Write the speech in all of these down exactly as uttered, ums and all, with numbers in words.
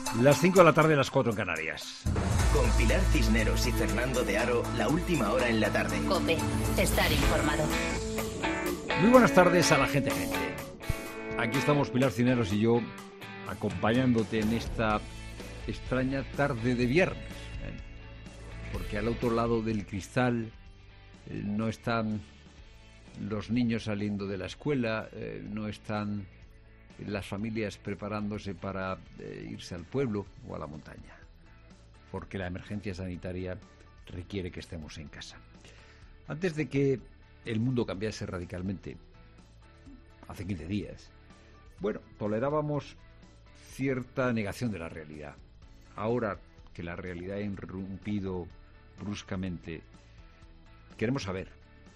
Las cinco de la tarde, las cuatro en Canarias. Con Pilar Cisneros y Fernando de Aro, la última hora en la tarde. COPE, estar informado. Muy buenas tardes a la gente gente. Aquí estamos Pilar Cisneros y yo acompañándote en esta extraña tarde de viernes, ¿eh? Porque al otro lado del cristal eh, no están los niños saliendo de la escuela, eh, no están las familias preparándose para eh, irse al pueblo o a la montaña, porque la emergencia sanitaria requiere que estemos en casa. Antes de que el mundo cambiase radicalmente, hace quince días, bueno, tolerábamos cierta negación de la realidad. Ahora que la realidad ha irrumpido bruscamente, queremos saber.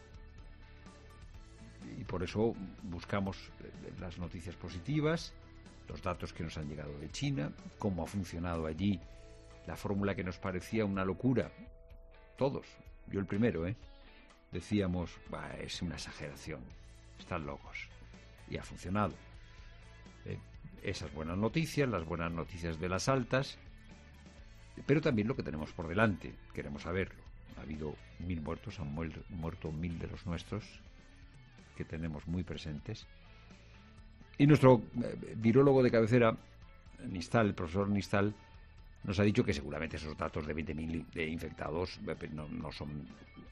Y por eso buscamos las noticias positivas, los datos que nos han llegado de China, cómo ha funcionado allí la fórmula que nos parecía una locura. Todos, yo el primero, ¿eh? Decíamos, bah, es una exageración, están locos. Y ha funcionado. Eh, esas buenas noticias, las buenas noticias de las altas, pero también lo que tenemos por delante, queremos saberlo. Ha habido mil muertos, han muerto, muerto mil de los nuestros, que tenemos muy presentes. Y nuestro eh, virólogo de cabecera, Nistal, el profesor Nistal, nos ha dicho que seguramente esos datos de veinte mil de infectados eh, no, no son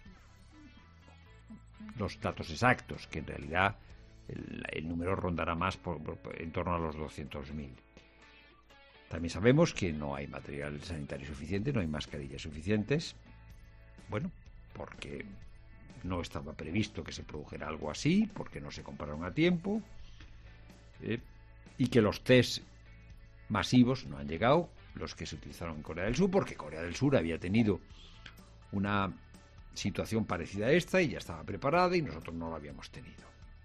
los datos exactos, que en realidad el, el número rondará más por, por, en torno a los doscientos mil. También sabemos que no hay material sanitario suficiente, no hay mascarillas suficientes. Bueno, porque no estaba previsto que se produjera algo así, porque no se compraron a tiempo, eh, y que los test masivos no han llegado, los que se utilizaron en Corea del Sur, porque Corea del Sur había tenido una situación parecida a esta y ya estaba preparada y nosotros no lo habíamos tenido.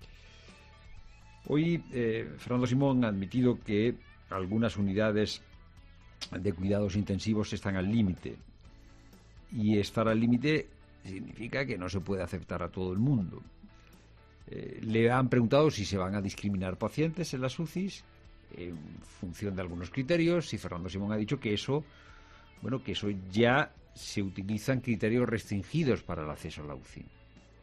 Hoy eh, Fernando Simón ha admitido que algunas unidades de cuidados intensivos están al límite, y estar al límite significa que no se puede aceptar a todo el mundo. Eh, le han preguntado si se van a discriminar pacientes en las U C Is en función de algunos criterios, y Fernando Simón ha dicho que eso, bueno, que eso ya se utilizan criterios restringidos para el acceso a la U C I.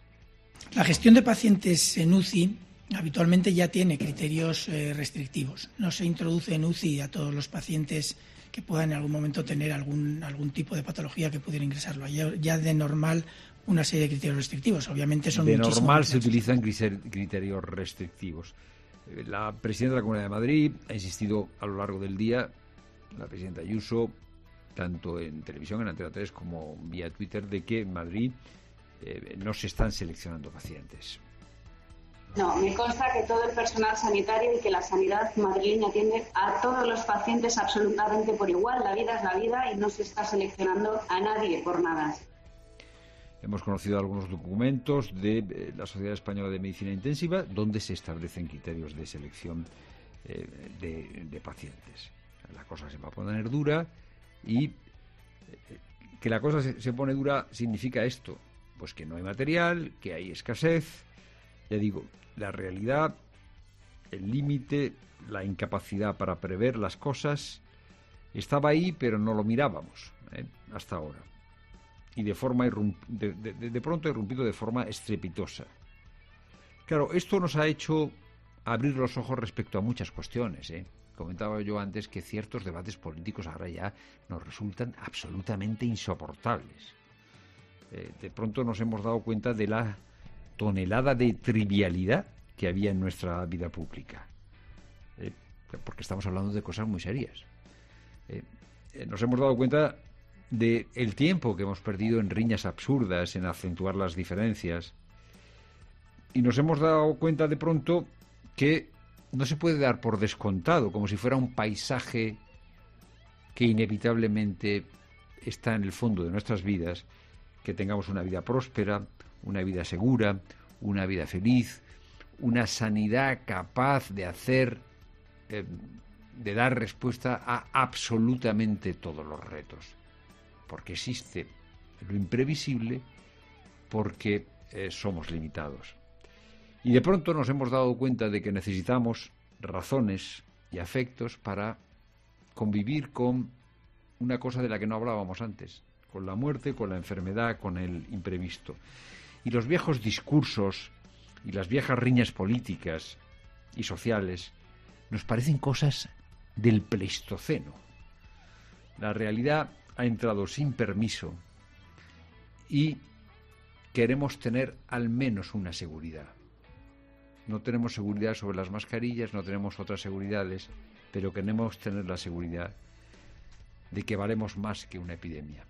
La gestión de pacientes en U C I habitualmente ya tiene criterios eh, restrictivos. No se introduce en U C I a todos los pacientes que puedan en algún momento tener algún algún tipo de patología que pudiera ingresarlo. Ya, ya de normal una serie de criterios restrictivos. Obviamente son de muchísimos. De normal se utilizan criterios restrictivos. La presidenta de la Comunidad de Madrid ha insistido a lo largo del día, la presidenta Ayuso, tanto en televisión, en Antena tres, como vía Twitter, de que en Madrid eh, no se están seleccionando pacientes. No, me consta que todo el personal sanitario y que la sanidad madrileña atiende a todos los pacientes absolutamente por igual. La vida es la vida y no se está seleccionando a nadie por nada. Hemos conocido algunos documentos de eh, la Sociedad Española de Medicina Intensiva donde se establecen criterios de selección eh, de, de pacientes. La cosa se va a poner dura y eh, que la cosa se, se pone dura significa esto, pues que no hay material, que hay escasez. Ya digo, la realidad, el límite, la incapacidad para prever las cosas estaba ahí, pero no lo mirábamos, ¿eh? hasta ahora. Y de forma irrump- de, de, de pronto ha irrumpido de forma estrepitosa. Claro, esto nos ha hecho abrir los ojos respecto a muchas cuestiones, ¿eh? Comentaba yo antes que ciertos debates políticos ahora ya nos resultan absolutamente insoportables. Eh, de pronto nos hemos dado cuenta de la tonelada de trivialidad que había en nuestra vida pública, eh, porque estamos hablando de cosas muy serias. Eh, eh, nos hemos dado cuenta de el tiempo que hemos perdido en riñas absurdas, en acentuar las diferencias, y nos hemos dado cuenta de pronto que no se puede dar por descontado, como si fuera un paisaje que inevitablemente está en el fondo de nuestras vidas, que tengamos una vida próspera, una vida segura, una vida feliz, una sanidad capaz de hacer, eh, de dar respuesta a absolutamente todos los retos. Porque existe lo imprevisible, porque eh, somos limitados. Y de pronto nos hemos dado cuenta de que necesitamos razones y afectos para convivir con una cosa de la que no hablábamos antes, con la muerte, con la enfermedad, con el imprevisto. Y los viejos discursos y las viejas riñas políticas y sociales nos parecen cosas del Pleistoceno. La realidad ha entrado sin permiso y queremos tener al menos una seguridad. No tenemos seguridad sobre las mascarillas, no tenemos otras seguridades, pero queremos tener la seguridad de que valemos más que una epidemia,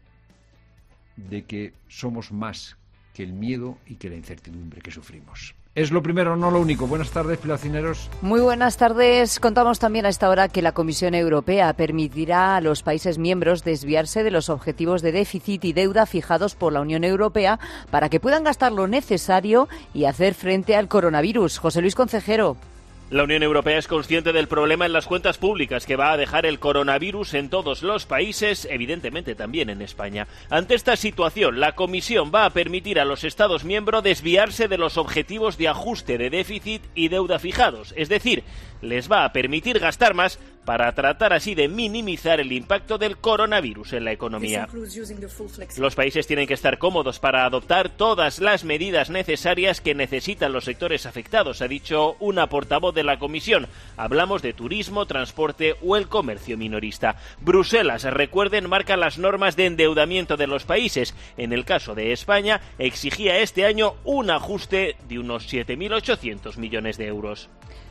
de que somos más que el miedo y que la incertidumbre que sufrimos. Es lo primero, no lo único. Buenas tardes, Pilacineros. Muy buenas tardes. Contamos también a esta hora que la Comisión Europea permitirá a los países miembros desviarse de los objetivos de déficit y deuda fijados por la Unión Europea para que puedan gastar lo necesario y hacer frente al coronavirus. José Luis Concejero. La Unión Europea es consciente del problema en las cuentas públicas que va a dejar el coronavirus en todos los países, evidentemente también en España. Ante esta situación, la Comisión va a permitir a los Estados miembros desviarse de los objetivos de ajuste de déficit y deuda fijados, es decir, les va a permitir gastar más para tratar así de minimizar el impacto del coronavirus en la economía. Los países tienen que estar cómodos para adoptar todas las medidas necesarias que necesitan los sectores afectados, ha dicho una portavoz de la Comisión. Hablamos de turismo, transporte o el comercio minorista. Bruselas, recuerden, marca las normas de endeudamiento de los países. En el caso de España, exigía este año un ajuste de unos siete mil ochocientos millones de euros.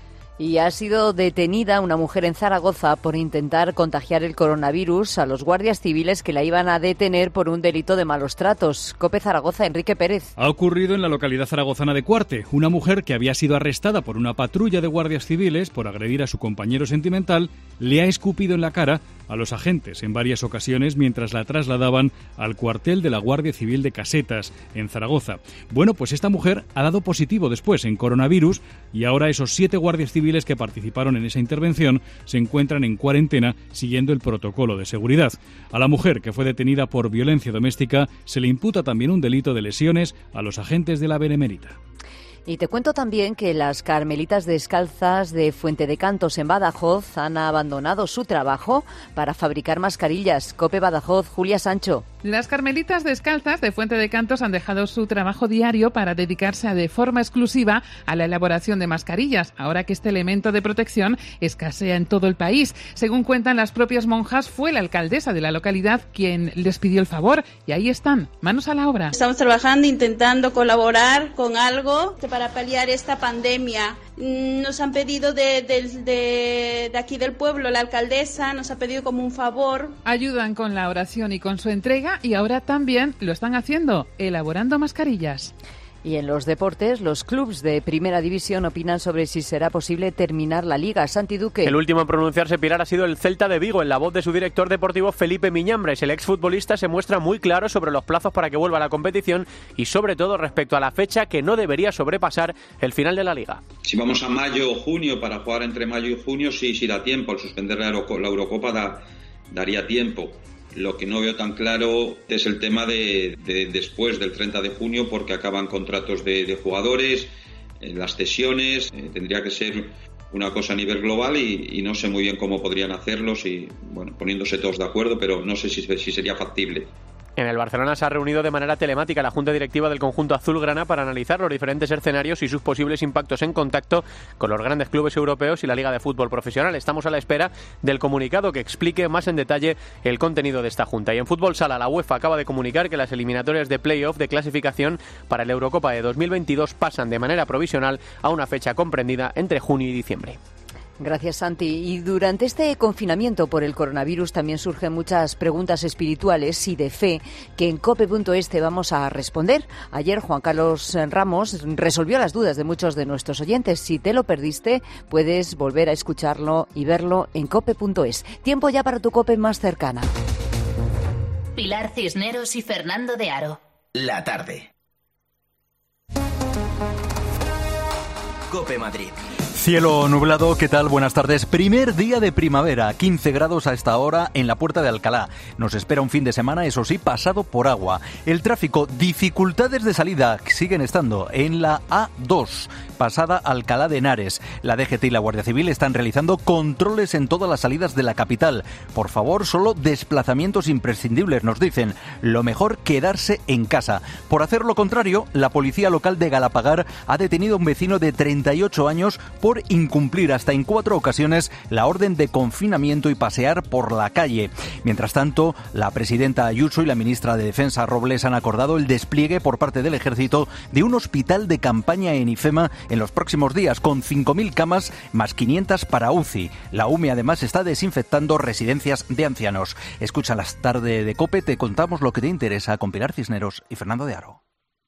Y ha sido detenida una mujer en Zaragoza por intentar contagiar el coronavirus a los guardias civiles que la iban a detener por un delito de malos tratos. COPE Zaragoza, Enrique Pérez. Ha ocurrido en la localidad zaragozana de Cuarte. Una mujer que había sido arrestada por una patrulla de guardias civiles por agredir a su compañero sentimental le ha escupido en la cara a los agentes en varias ocasiones mientras la trasladaban al cuartel de la Guardia Civil de Casetas, en Zaragoza. Bueno, pues esta mujer ha dado positivo después en coronavirus y ahora esos siete guardias civiles que participaron en esa intervención se encuentran en cuarentena siguiendo el protocolo de seguridad. A la mujer, que fue detenida por violencia doméstica, se le imputa también un delito de lesiones a los agentes de la Benemérita. Y te cuento también que las Carmelitas Descalzas de Fuente de Cantos en Badajoz han abandonado su trabajo para fabricar mascarillas. COPE Badajoz, Julia Sancho. Las Carmelitas Descalzas de Fuente de Cantos han dejado su trabajo diario para dedicarse de forma exclusiva a la elaboración de mascarillas, ahora que este elemento de protección escasea en todo el país. Según cuentan las propias monjas, fue la alcaldesa de la localidad quien les pidió el favor y ahí están, manos a la obra. Estamos trabajando, intentando colaborar con algo para paliar esta pandemia. Nos han pedido de, de, de, de aquí del pueblo, la alcaldesa nos ha pedido como un favor. Ayudan con la oración y con su entrega y ahora también lo están haciendo, elaborando mascarillas. Y en los deportes, los clubes de Primera División opinan sobre si será posible terminar la Liga. Santi Duque. El último en pronunciarse, Pilar, ha sido el Celta de Vigo. En la voz de su director deportivo, Felipe Miñambres, el exfutbolista se muestra muy claro sobre los plazos para que vuelva a la competición y sobre todo respecto a la fecha que no debería sobrepasar el final de la Liga. Si vamos a mayo o junio para jugar entre mayo y junio, sí, sí da tiempo. El suspender la, Euro- la Eurocopa da, daría tiempo. Lo que no veo tan claro es el tema de, de después del treinta de junio, porque acaban contratos de, de jugadores, eh, las cesiones, eh, tendría que ser una cosa a nivel global y, y no sé muy bien cómo podrían hacerlo, si, bueno, poniéndose todos de acuerdo, pero no sé si, si sería factible. En el Barcelona se ha reunido de manera telemática la Junta Directiva del conjunto azulgrana para analizar los diferentes escenarios y sus posibles impactos en contacto con los grandes clubes europeos y la Liga de Fútbol Profesional. Estamos a la espera del comunicado que explique más en detalle el contenido de esta Junta. Y en fútbol sala, la UEFA acaba de comunicar que las eliminatorias de play-off de clasificación para la Eurocopa de dos mil veintidós pasan de manera provisional a una fecha comprendida entre junio y diciembre. Gracias, Santi. Y durante este confinamiento por el coronavirus también surgen muchas preguntas espirituales y de fe que en cope punto es te vamos a responder. Ayer Juan Carlos Ramos resolvió las dudas de muchos de nuestros oyentes. Si te lo perdiste, puedes volver a escucharlo y verlo en cope punto es. Tiempo ya para tu COPE más cercana. Pilar Cisneros y Fernando de Aro. La tarde. COPE Madrid. Cielo nublado, ¿qué tal? Buenas tardes. Primer día de primavera, quince grados a esta hora en la Puerta de Alcalá. Nos espera un fin de semana, eso sí, pasado por agua. El tráfico, dificultades de salida siguen estando en la A dos, pasada Alcalá de Henares. La D G T y la Guardia Civil están realizando controles en todas las salidas de la capital. Por favor, solo desplazamientos imprescindibles, nos dicen. Lo mejor, quedarse en casa. Por hacer lo contrario, la policía local de Galapagar ha detenido a un vecino de treinta y ocho años por por incumplir hasta en cuatro ocasiones la orden de confinamiento y pasear por la calle. Mientras tanto, la presidenta Ayuso y la ministra de Defensa Robles han acordado el despliegue por parte del Ejército de un hospital de campaña en IFEMA en los próximos días, con cinco mil camas más quinientas para U C I. La U M E además está desinfectando residencias de ancianos. Escucha las tardes de COPE, te contamos lo que te interesa con Pilar Cisneros y Fernando de Aro.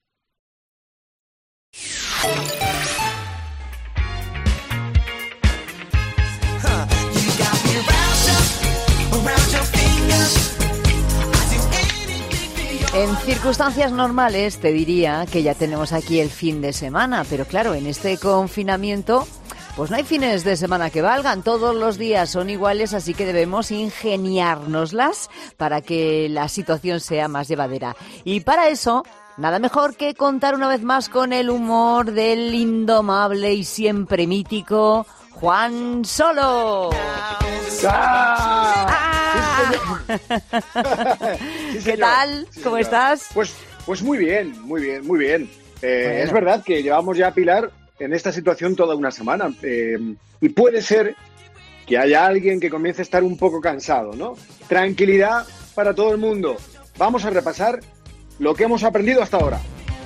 En circunstancias normales te diría que ya tenemos aquí el fin de semana, pero claro, en este confinamiento pues no hay fines de semana que valgan, todos los días son iguales, así que debemos ingeniárnoslas para que la situación sea más llevadera. Y para eso, nada mejor que contar una vez más con el humor del indomable y siempre mítico Juan Solo. ¡Ah! ¡Ah! Sí, ¿Qué tal? Sí, ¿Cómo señor. estás? Pues, pues muy bien, muy bien, muy bien. Eh, Bueno. Es verdad que llevamos ya, Pilar, en esta situación toda una semana. Eh, y puede ser que haya alguien que comience a estar un poco cansado, ¿no? Tranquilidad para todo el mundo. Vamos a repasar lo que hemos aprendido hasta ahora.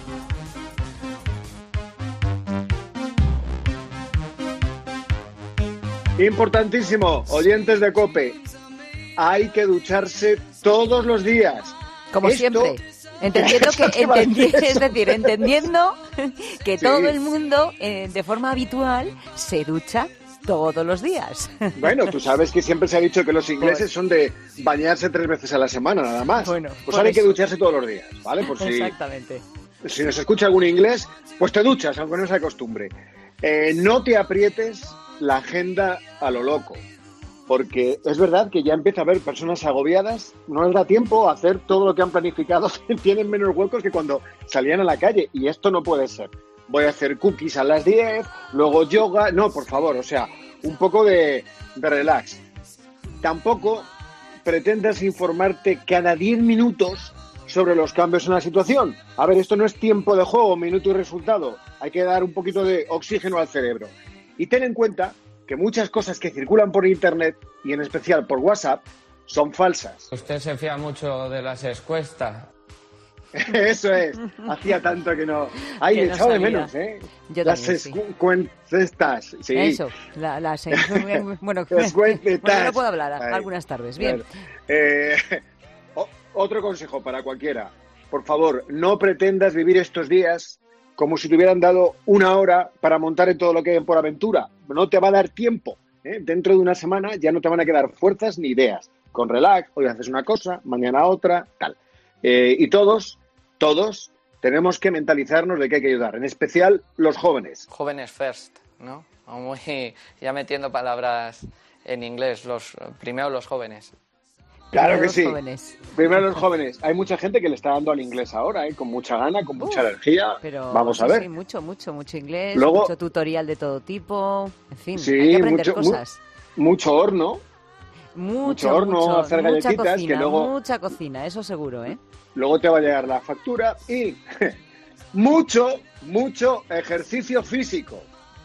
Importantísimo, oyentes de COPE, hay que ducharse todos los días. Como Esto- siempre. Entendiendo Eso que, te iba a entendi- decir, es decir, entendiendo que Sí. todo el mundo, eh, de forma habitual, se ducha todos los días. Bueno, tú sabes que siempre se ha dicho que los ingleses son de bañarse tres veces a la semana, nada más. Bueno, pues por ahora hay que eso. ducharse todos los días, ¿vale? Por si, Exactamente. si nos escucha algún inglés, pues te duchas, aunque no sea costumbre. Eh, no te aprietes la agenda a lo loco, porque es verdad que ya empieza a haber personas agobiadas, no les da tiempo a hacer todo lo que han planificado, tienen menos huecos que cuando salían a la calle, y esto no puede ser. Voy a hacer cookies a las diez, luego yoga, no, por favor, o sea, un poco de, de relax. Tampoco pretendas informarte cada diez minutos sobre los cambios en la situación. A ver, esto no es tiempo de juego, minuto y resultado. Hay que dar un poquito de oxígeno al cerebro. Y ten en cuenta que muchas cosas que circulan por Internet, y en especial por WhatsApp, son falsas. Usted se fía mucho de las encuestas. Eso es. Hacía tanto que no... Ay, Que he no echado de salía. menos, ¿eh? Yo las también, sí. encuestas. Sí. Eso, la, las- bueno, Las bueno, encuestas. no puedo hablar Ay, algunas tardes. Bien. Claro. Eh, o- otro consejo para cualquiera. Por favor, no pretendas vivir estos días como si te hubieran dado una hora para montar en todo lo que hay por aventura. No te va a dar tiempo, ¿eh? Dentro de una semana ya no te van a quedar fuerzas ni ideas. Con relax, hoy haces una cosa, mañana otra, tal. Eh, y todos, todos tenemos que mentalizarnos de que hay que ayudar, en especial los jóvenes. Jóvenes first, ¿no? Muy, ya metiendo palabras en inglés, los primero los jóvenes. Claro Primero que los sí. jóvenes. Primero los jóvenes. Hay mucha gente que le está dando al inglés ahora, ¿eh? Con mucha gana, con mucha Uf, energía. Pero Vamos a sí, ver. sí, mucho, mucho, mucho inglés, Luego- mucho tutorial de todo tipo, en fin, Sí, hay que aprender mucho, mu- cosas. mucho horno. Mucho, mucho horno, mucho, hacer mucha galletitas, cocina, que luego- mucha cocina, eso seguro, ¿eh? Luego te va a llegar la factura y mucho, mucho ejercicio físico.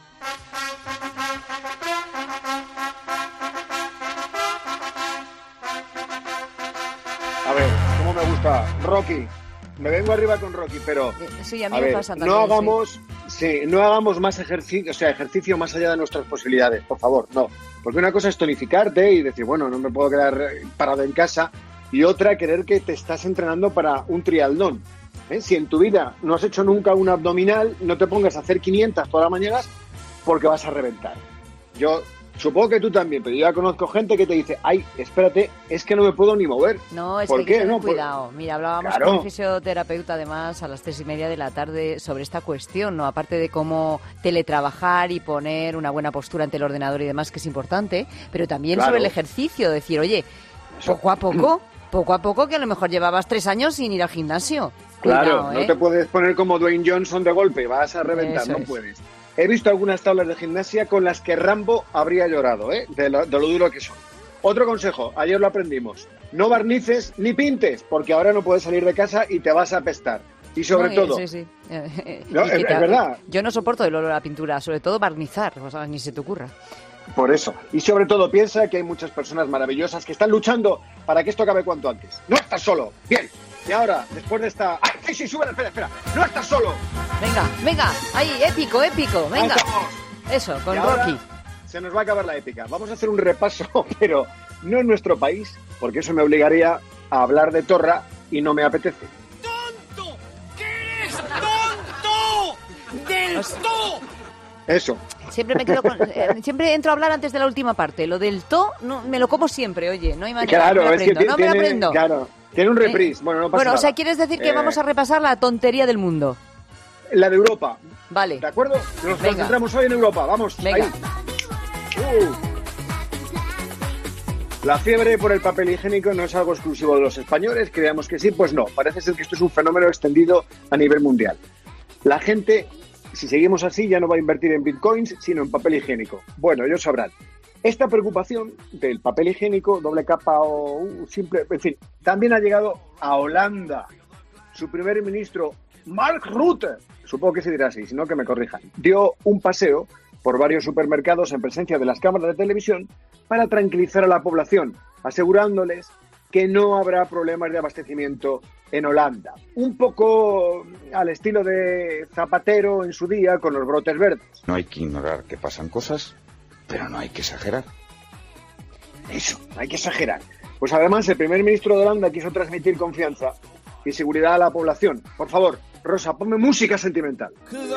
A ver, ¿cómo me gusta? Rocky. Me vengo arriba con Rocky, pero Sí, a mí a me ver, pasa no también, sí. hagamos, sí, no hagamos más ejercicio, o sea, ejercicio más allá de nuestras posibilidades, por favor, no. Porque una cosa es tonificarte y decir, bueno, no me puedo quedar eh, parado en casa, y otra, querer que te estás entrenando para un triatlón. ¿eh? Si en tu vida no has hecho nunca un abdominal, no te pongas a hacer quinientas todas las mañanas porque vas a reventar. Yo Supongo que tú también, pero yo ya conozco gente que te dice, ay, espérate, es que no me puedo ni mover. No, es ¿Por que hay qué? que tener No, pues- cuidado. Mira, hablábamos Claro. con un fisioterapeuta además a las tres y media de la tarde sobre esta cuestión, ¿no? Aparte de cómo teletrabajar y poner una buena postura ante el ordenador y demás, que es importante, pero también Claro. sobre el ejercicio, decir, oye, poco a poco, poco a poco, que a lo mejor llevabas tres años sin ir al gimnasio. Claro, Cuidado, no ¿eh? te puedes poner como Dwayne Johnson de golpe, vas a reventar, Eso no es. puedes. He visto algunas tablas de gimnasia con las que Rambo habría llorado, ¿eh? de, lo, de lo duro que son. Otro consejo, ayer lo aprendimos, no barnices ni pintes, porque ahora no puedes salir de casa y te vas a apestar. Y sobre No, todo... Sí, sí. Eh, No, y es- que te- es verdad. Yo no soporto el olor a la pintura, sobre todo barnizar, o sea, ni se te ocurra. Por eso. Y sobre todo, piensa que hay muchas personas maravillosas que están luchando para que esto acabe cuanto antes. No estás solo. Bien. Y ahora, después de esta... ¡Ay, sí, sí, sube! Espera, espera. No estás solo. Venga, venga, ahí, épico, épico, venga. Ahí estamos. Eso, con Y ahora Rocky. se nos va a acabar la épica. Vamos a hacer un repaso, pero no en nuestro país, porque eso me obligaría a hablar de Torra y no me apetece. ¡Del todo! Eso. Siempre me quedo con, eh, siempre entro a hablar antes de la última parte. Lo del to, no, me lo como siempre, oye, no hay manera. Claro, no me es que aprendo, no me lo tiene, aprendo. claro, tiene un reprise. Bueno, no pasa Bueno, o nada. sea, ¿quieres decir que Eh, vamos a repasar la tontería del mundo? La de Europa. Vale. ¿De acuerdo? Nos Venga. concentramos hoy en Europa. Vamos. Venga. Ahí. Uh. La fiebre por el papel higiénico no es algo exclusivo de los españoles. Creíamos que sí, pues no. Parece ser que esto es un fenómeno extendido a nivel mundial. La gente, si seguimos así, ya no va a invertir en bitcoins, sino en papel higiénico. Bueno, ellos sabrán. Esta preocupación del papel higiénico, doble capa o uh, simple, en fin, también ha llegado a Holanda. Su primer ministro, Mark Rutte, supongo que se dirá así, si no que me corrijan, dio un paseo por varios supermercados en presencia de las cámaras de televisión para tranquilizar a la población, asegurándoles que no habrá problemas de abastecimiento en Holanda. Un poco al estilo de Zapatero en su día con los brotes verdes. No hay que ignorar que pasan cosas, pero no hay que exagerar. Eso, hay que exagerar. Pues además el primer ministro de Holanda quiso transmitir confianza y seguridad a la población. Por favor, Rosa, ponme música sentimental.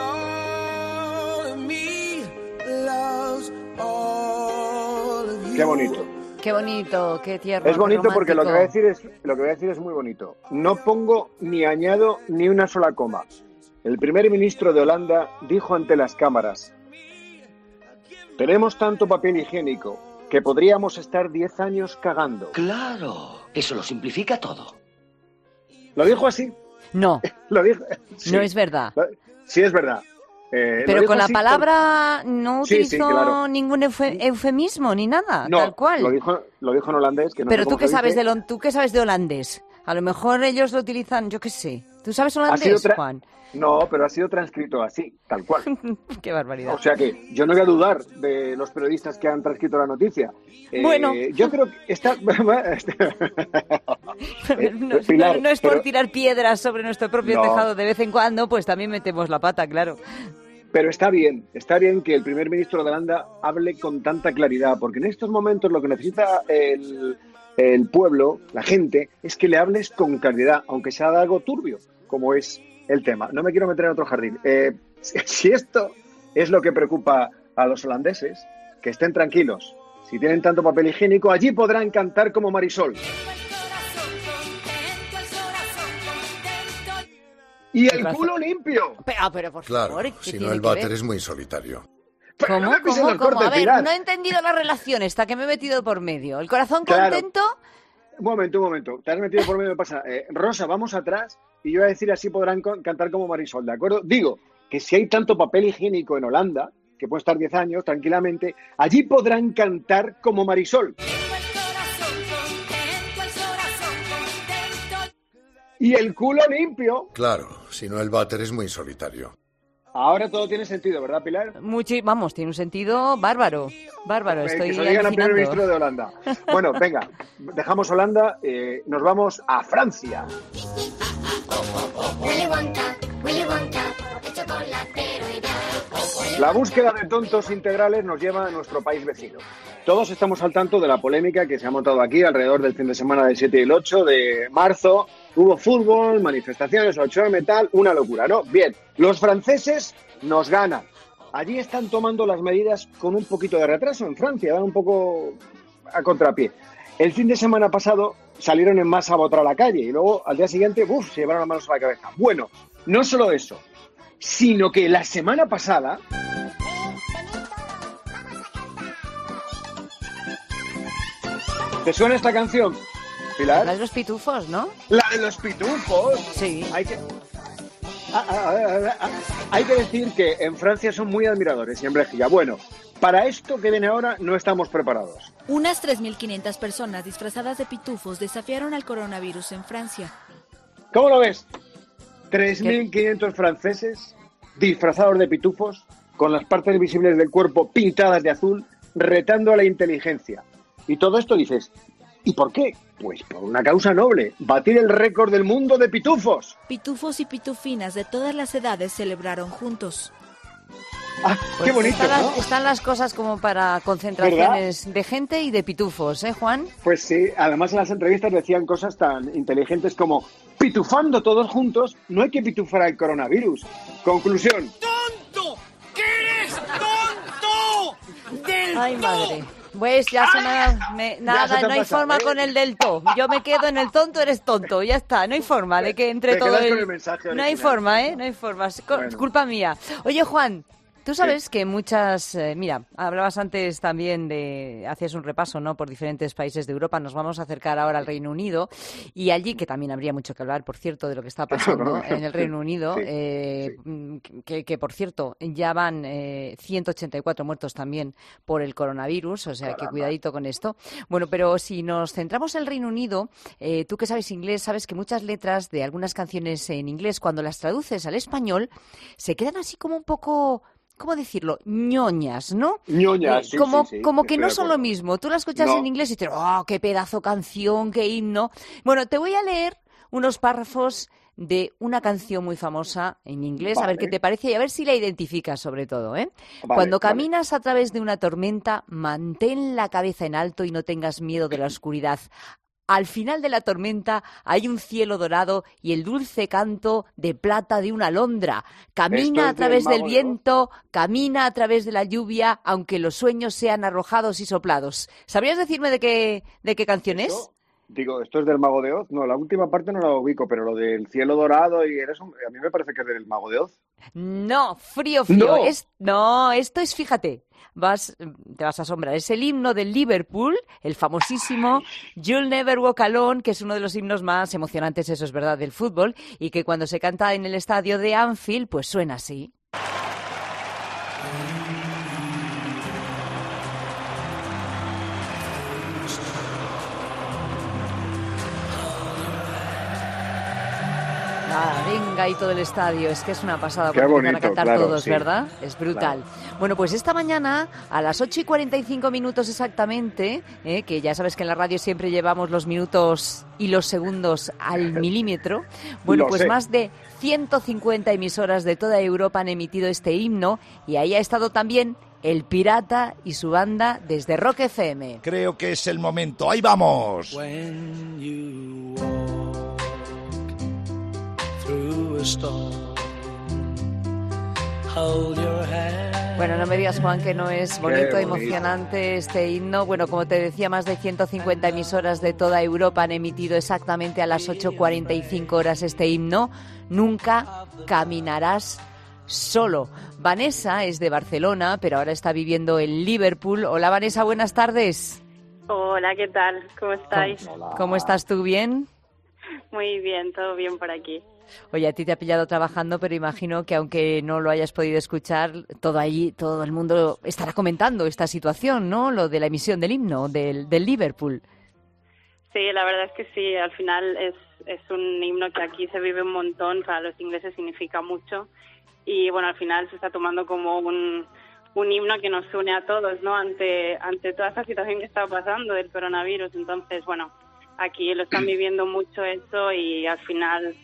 Qué bonito. Qué bonito, qué tierno. Es bonito qué porque lo que voy a romántico. decir es lo que voy a decir es muy bonito. No pongo ni añado ni una sola coma. El primer ministro de Holanda dijo ante las cámaras: tenemos tanto papel higiénico que podríamos estar diez años cagando. Claro, eso lo simplifica todo. ¿Lo dijo así? No. Lo dijo. Sí. No es verdad. Sí, es verdad. Eh, lo Pero dijo con la así, palabra no Sí, sí, utilizó claro. ningún eufе- eufemismo ni nada, No, tal cual. Lo dijo, lo dijo en holandés. Que no Pero sé tú cómo qué se sabes dice. de lo- tú qué sabes de holandés. A lo mejor ellos lo utilizan, yo qué sé. ¿Tú sabes Ha sido holandés, tra- Juan? No, pero ha sido transcrito así, tal cual. Qué barbaridad. O sea que yo no voy a dudar de los periodistas que han transcrito la noticia. Eh, Bueno. Yo creo que está... no, Pilar, no- no es por pero- tirar piedras sobre nuestro propio No. tejado de vez en cuando, pues también metemos la pata, claro. Pero está bien, está bien que el primer ministro de Holanda hable con tanta claridad, porque en estos momentos lo que necesita el, el pueblo, la gente, es que le hables con claridad, aunque sea de algo turbio, como es el tema. No me quiero meter en otro jardín. Eh, si, si esto es lo que preocupa a los holandeses, que estén tranquilos. Si tienen tanto papel higiénico, allí podrán cantar como Marisol. Y el culo limpio. Pero, pero por Claro, favor, ¿qué si tiene no el que váter ver? es muy solitario. ¿Cómo? no me pises ¿Cómo? el ¿Cómo? corte, A ver, Pilar. no he entendido la relación esta que me he metido por medio. ¿El corazón Claro. contento? Un momento, un momento. Te has metido por medio de pasa. Eh, Rosa, vamos atrás y yo voy a decir así podrán con- cantar como Marisol, ¿de acuerdo? Digo que si hay tanto papel higiénico en Holanda, que puede estar diez años tranquilamente, allí podrán cantar como Marisol. Y el culo limpio. Claro, si no el váter es muy solitario. Ahora todo tiene sentido, ¿verdad, Pilar? Mucho, vamos, tiene un sentido bárbaro. Bárbaro, Eh, estoy que se lo digan al primer alucinando. ministro de Holanda. Bueno, venga, dejamos Holanda, eh, nos vamos a Francia. Willy Wonka, Willy Wonka, el chocolatero ideal. La búsqueda de tontos integrales nos lleva a nuestro país vecino. Todos estamos al tanto de la polémica que se ha montado aquí alrededor del fin de semana del siete y el ocho de marzo. Hubo fútbol, manifestaciones, ocho eme, tal, una locura, ¿no? Bien, los franceses nos ganan. allí están tomando las medidas con un poquito de retraso. En Francia van un poco a contrapié. El fin de semana pasado salieron en masa a votar a la calle y luego al día siguiente, ¡buf!, se llevaron las manos a la cabeza. Bueno, no solo eso, sino que la semana pasada... ¿Te suena esta canción, Pilar? La de los pitufos, ¿no? La de los pitufos. Sí. Hay que... Ah, ah, ah, ah, hay que decir que en Francia son muy admiradores y en Bélgica. Bueno, para esto que viene ahora no estamos preparados. Unas tres mil quinientas personas disfrazadas de pitufos desafiaron al coronavirus en Francia. ¿Cómo lo ves? tres mil quinientos franceses disfrazados de pitufos con las partes visibles del cuerpo pintadas de azul, retando a la inteligencia. Y todo esto dices, ¿y por qué? Pues por una causa noble, batir el récord del mundo de pitufos. Pitufos y pitufinas de todas las edades celebraron juntos. Ah, pues qué bonito, están, ¿no? las, están las cosas como para concentraciones, ¿verdad?, de gente y de pitufos, ¿eh, Juan? Pues sí, además en las entrevistas decían cosas tan inteligentes como pitufando todos juntos, no hay que pitufar al coronavirus. Conclusión. ¡Tonto! ¡Que eres tonto! ¡Del Ay, madre. Pues ya se me ha, me, nada, no hay pasado, forma ¿eh? Con el del to. Yo me quedo en el tonto, eres tonto, ya está. No hay forma de que entre te todo el... el mensaje no hay forma, ¿eh? No hay forma. Es bueno. Culpa mía. Oye, Juan, tú sabes sí. que muchas... Eh, mira, hablabas antes también de... Hacías un repaso, ¿no?, por diferentes países de Europa. Nos vamos a acercar ahora al Reino Unido. Y allí, que también habría mucho que hablar, por cierto, de lo que está pasando en el Reino Unido, sí, eh, sí. Que, que, por cierto, ya van eh, ciento ochenta y cuatro muertos también por el coronavirus. O sea, Caramba. Que cuidadito con esto. Bueno, pero si nos centramos en el Reino Unido, eh, tú que sabes inglés, sabes que muchas letras de algunas canciones en inglés, cuando las traduces al español, se quedan así como un poco... ¿Cómo decirlo? Ñoñas, ¿no? Ñoñas, eh, sí, como, sí, sí, como que no son lo mismo. Tú la escuchas no. en inglés y te dices, ¡oh, qué pedazo canción, qué himno! Bueno, te voy a leer unos párrafos de una canción muy famosa en inglés, vale. a ver qué te parece y a ver si la identificas sobre todo, ¿eh? Vale, Cuando caminas vale. a través de una tormenta, mantén la cabeza en alto y no tengas miedo de la oscuridad. Al final de la tormenta hay un cielo dorado y el dulce canto de plata de una alondra. Camina a través del, del viento, camina a través de la lluvia, aunque los sueños sean arrojados y soplados. ¿Sabrías decirme de qué, de qué canción es? Digo, ¿esto es del Mago de Oz? No, la última parte no la ubico, pero lo del cielo dorado y eres un... a mí me parece que es del Mago de Oz. No, frío, frío. No, es... no esto es, fíjate... Vas, te vas a asombrar. Es el himno del Liverpool, el famosísimo You'll Never Walk Alone, que es uno de los himnos más emocionantes, eso es verdad, del fútbol, y que cuando se canta en el estadio de Anfield, pues suena así. Ah, venga, y todo el estadio. Es que es una pasada cuando van a cantar claro, todos, sí. ¿verdad? Es brutal. Claro. Bueno, pues esta mañana, a las ocho y cuarenta y cinco minutos exactamente, eh, que ya sabes que en la radio siempre llevamos los minutos y los segundos al milímetro, bueno, Lo pues sé. más de ciento cincuenta emisoras de toda Europa han emitido este himno y ahí ha estado también El Pirata y su banda desde Rock F M. Creo que es el momento. ¡Ahí vamos! When you walk through a storm, hold your hand. Bueno, no me digas, Juan, que no es bonito, emocionante este himno. Bueno, como te decía, más de ciento cincuenta emisoras de toda Europa han emitido exactamente a las ocho cuarenta y cinco horas este himno. Nunca caminarás solo. Vanessa es de Barcelona, pero ahora está viviendo en Liverpool. Hola, Vanessa, buenas tardes. Hola, ¿qué tal? ¿Cómo estáis? ¿Cómo, ¿Cómo estás tú? ¿Bien? Muy bien, todo bien por aquí. Oye, a ti te ha pillado trabajando, pero imagino que aunque no lo hayas podido escuchar, todo allí, todo el mundo estará comentando esta situación, ¿no? Lo de la emisión del himno del, del Liverpool. Sí, la verdad es que sí, al final es, es un himno que aquí se vive un montón, para los ingleses significa mucho y bueno, al final se está tomando como un, un himno que nos une a todos, ¿no? Ante, ante toda esta situación que está pasando del coronavirus, entonces bueno, aquí lo están viviendo mucho eso y al final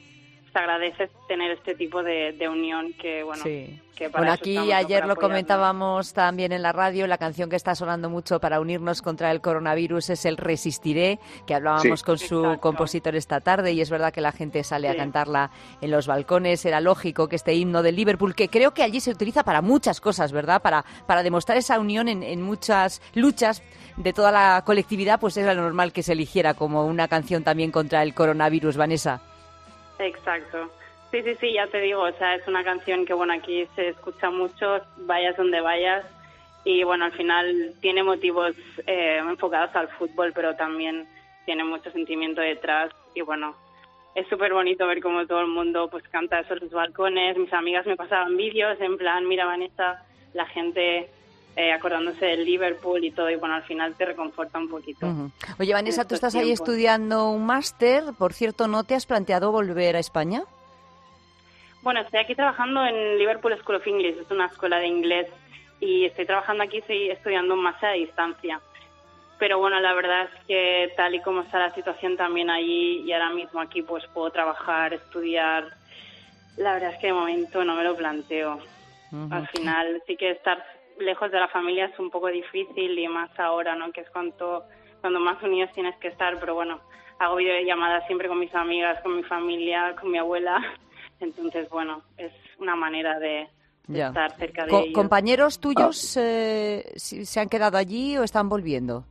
se agradece tener este tipo de, de unión que, bueno, sí. que para Bueno, eso aquí estamos, ¿no? ayer Para lo apoyarnos. comentábamos también en la radio, la canción que está sonando mucho para unirnos contra el coronavirus es el Resistiré, que hablábamos Sí. con su Exacto. compositor esta tarde, y es verdad que la gente sale a Sí. cantarla en los balcones. Era lógico que este himno del Liverpool, que creo que allí se utiliza para muchas cosas, ¿verdad? Para, para demostrar esa unión en, en muchas luchas de toda la colectividad, pues era normal que se eligiera como una canción también contra el coronavirus, Vanessa. Exacto. Sí, sí, sí, ya te digo, o sea, es una canción que, bueno, aquí se escucha mucho, vayas donde vayas, y, bueno, al final tiene motivos eh, enfocados al fútbol, pero también tiene mucho sentimiento detrás, y, bueno, es súper bonito ver cómo todo el mundo, pues, canta eso en los balcones. Mis amigas me pasaban vídeos en plan, mira, Vanessa, la gente eh, acordándose del Liverpool y todo, y, bueno, al final te reconforta un poquito. Uh-huh. Oye, Vanessa, tú estos estás ahí tiempos. estudiando un máster, por cierto, ¿no te has planteado volver a España? Bueno, estoy aquí trabajando en Liverpool School of English, es una escuela de inglés, y estoy trabajando aquí, estoy estudiando un máster a distancia. Pero bueno, la verdad es que tal y como está la situación también allí, y ahora mismo aquí pues puedo trabajar, estudiar, la verdad es que de momento no me lo planteo. Uh-huh. Al final sí que estar lejos de la familia es un poco difícil, y más ahora, ¿no? Que es cuando, cuando más unidos tienes que estar, pero bueno, hago videollamadas siempre con mis amigas, con mi familia, con mi abuela. Entonces, bueno, es una manera de, de Ya. estar cerca de Co- ellos. ¿Compañeros tuyos eh, si- se han quedado allí o están volviendo?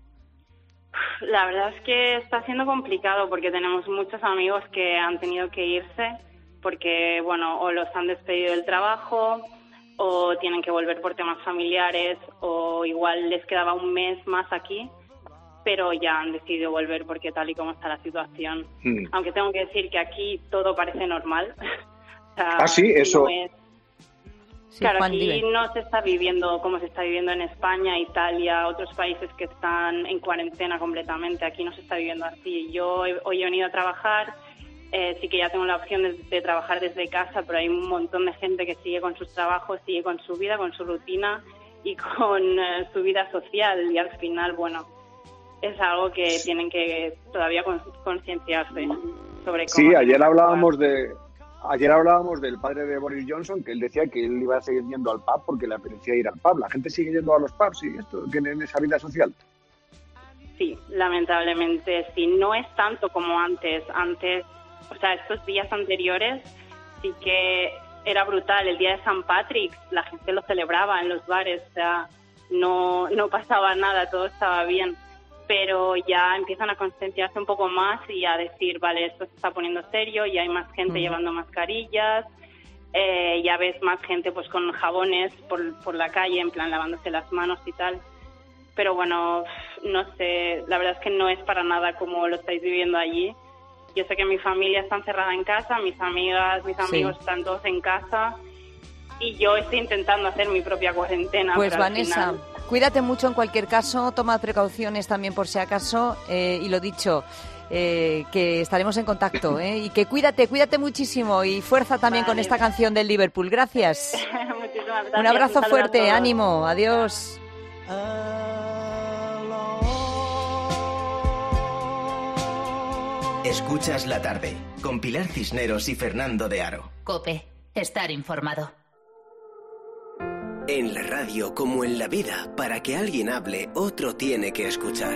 La verdad es que está siendo complicado porque tenemos muchos amigos que han tenido que irse porque, bueno, o los han despedido del trabajo o tienen que volver por temas familiares o igual les quedaba un mes más aquí, pero ya han decidido volver porque tal y como está la situación. Mm. Aunque tengo que decir que aquí todo parece normal. O sea, Ah, sí, eso. no es- Sí, claro, Juan, aquí dime. no se está viviendo como se está viviendo en España, Italia, otros países que están en cuarentena completamente. Aquí no se está viviendo así. Yo he- hoy he venido a trabajar, eh, sí que ya tengo la opción de, de trabajar desde casa, pero hay un montón de gente que sigue con sus trabajos, sigue con su vida, con su rutina y con eh, su vida social. Y al final, bueno, es algo que tienen que todavía con- concienciarse sobre cómo... Sí, ayer tienen que hablábamos de ayer hablábamos del padre de Boris Johnson, que él decía que él iba a seguir yendo al pub porque le apetecía ir al pub. La gente sigue yendo a los pubs y esto tienen esa vida social. Sí, lamentablemente sí. No es tanto como antes. Antes, o sea, estos días anteriores sí que era brutal. El día de San Patrick, la gente lo celebraba en los bares, o sea, no, no pasaba nada, todo estaba bien. Pero ya empiezan a concienciarse un poco más y a decir, vale, esto se está poniendo serio, ya hay más gente Ujú. llevando mascarillas, eh, ya ves más gente pues con jabones por, por la calle, en plan lavándose las manos y tal. Pero bueno, no sé, la verdad es que no es para nada como lo estáis viviendo allí. Yo sé que mi familia está encerrada en casa, mis amigas, mis amigos Sí. están todos en casa y yo estoy intentando hacer mi propia cuarentena. Pues pero al Vanessa, final- cuídate mucho en cualquier caso, toma precauciones también por si acaso, eh, y lo dicho, eh, que estaremos en contacto, ¿eh? Y que cuídate, cuídate muchísimo y fuerza también con Vale. esta canción del Liverpool. Gracias. Muchísimas gracias. Un abrazo saludo a fuerte, todos. ánimo, adiós. Escuchas la tarde con Pilar Cisneros y Fernando de Aro. Cope, estar informado. En la radio, como en la vida, para que alguien hable, otro tiene que escuchar.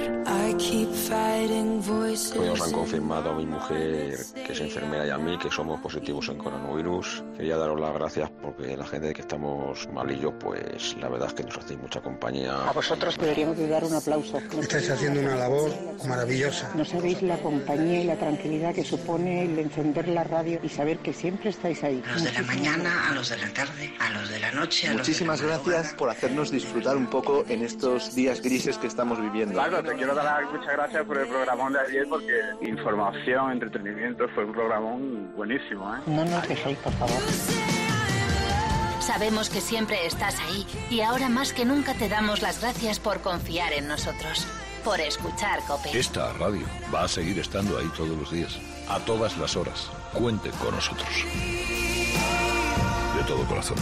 Hoy nos han confirmado a mi mujer, que es enfermera, y a mí, que somos positivos en coronavirus. Quería daros las gracias porque la gente que estamos malillos, pues la verdad es que nos hacéis mucha compañía. A vosotros deberíamos de dar un aplauso. Estáis haciendo una labor maravillosa. No sabéis la compañía y la tranquilidad que supone el encender la radio y saber que siempre estáis ahí. A los de la mañana, a los de la tarde, a los de la noche, a Muchísimas los de la gracias por hacernos disfrutar un poco en estos días grises que estamos viviendo. Claro, te quiero dar las muchas gracias por el programón de ayer porque información, entretenimiento, fue un programón buenísimo, ¿eh? No nos dejéis, por favor. Sabemos que siempre estás ahí y ahora más que nunca te damos las gracias por confiar en nosotros, por escuchar Cope. Esta radio va a seguir estando ahí todos los días, a todas las horas. Cuente con nosotros. De todo corazón.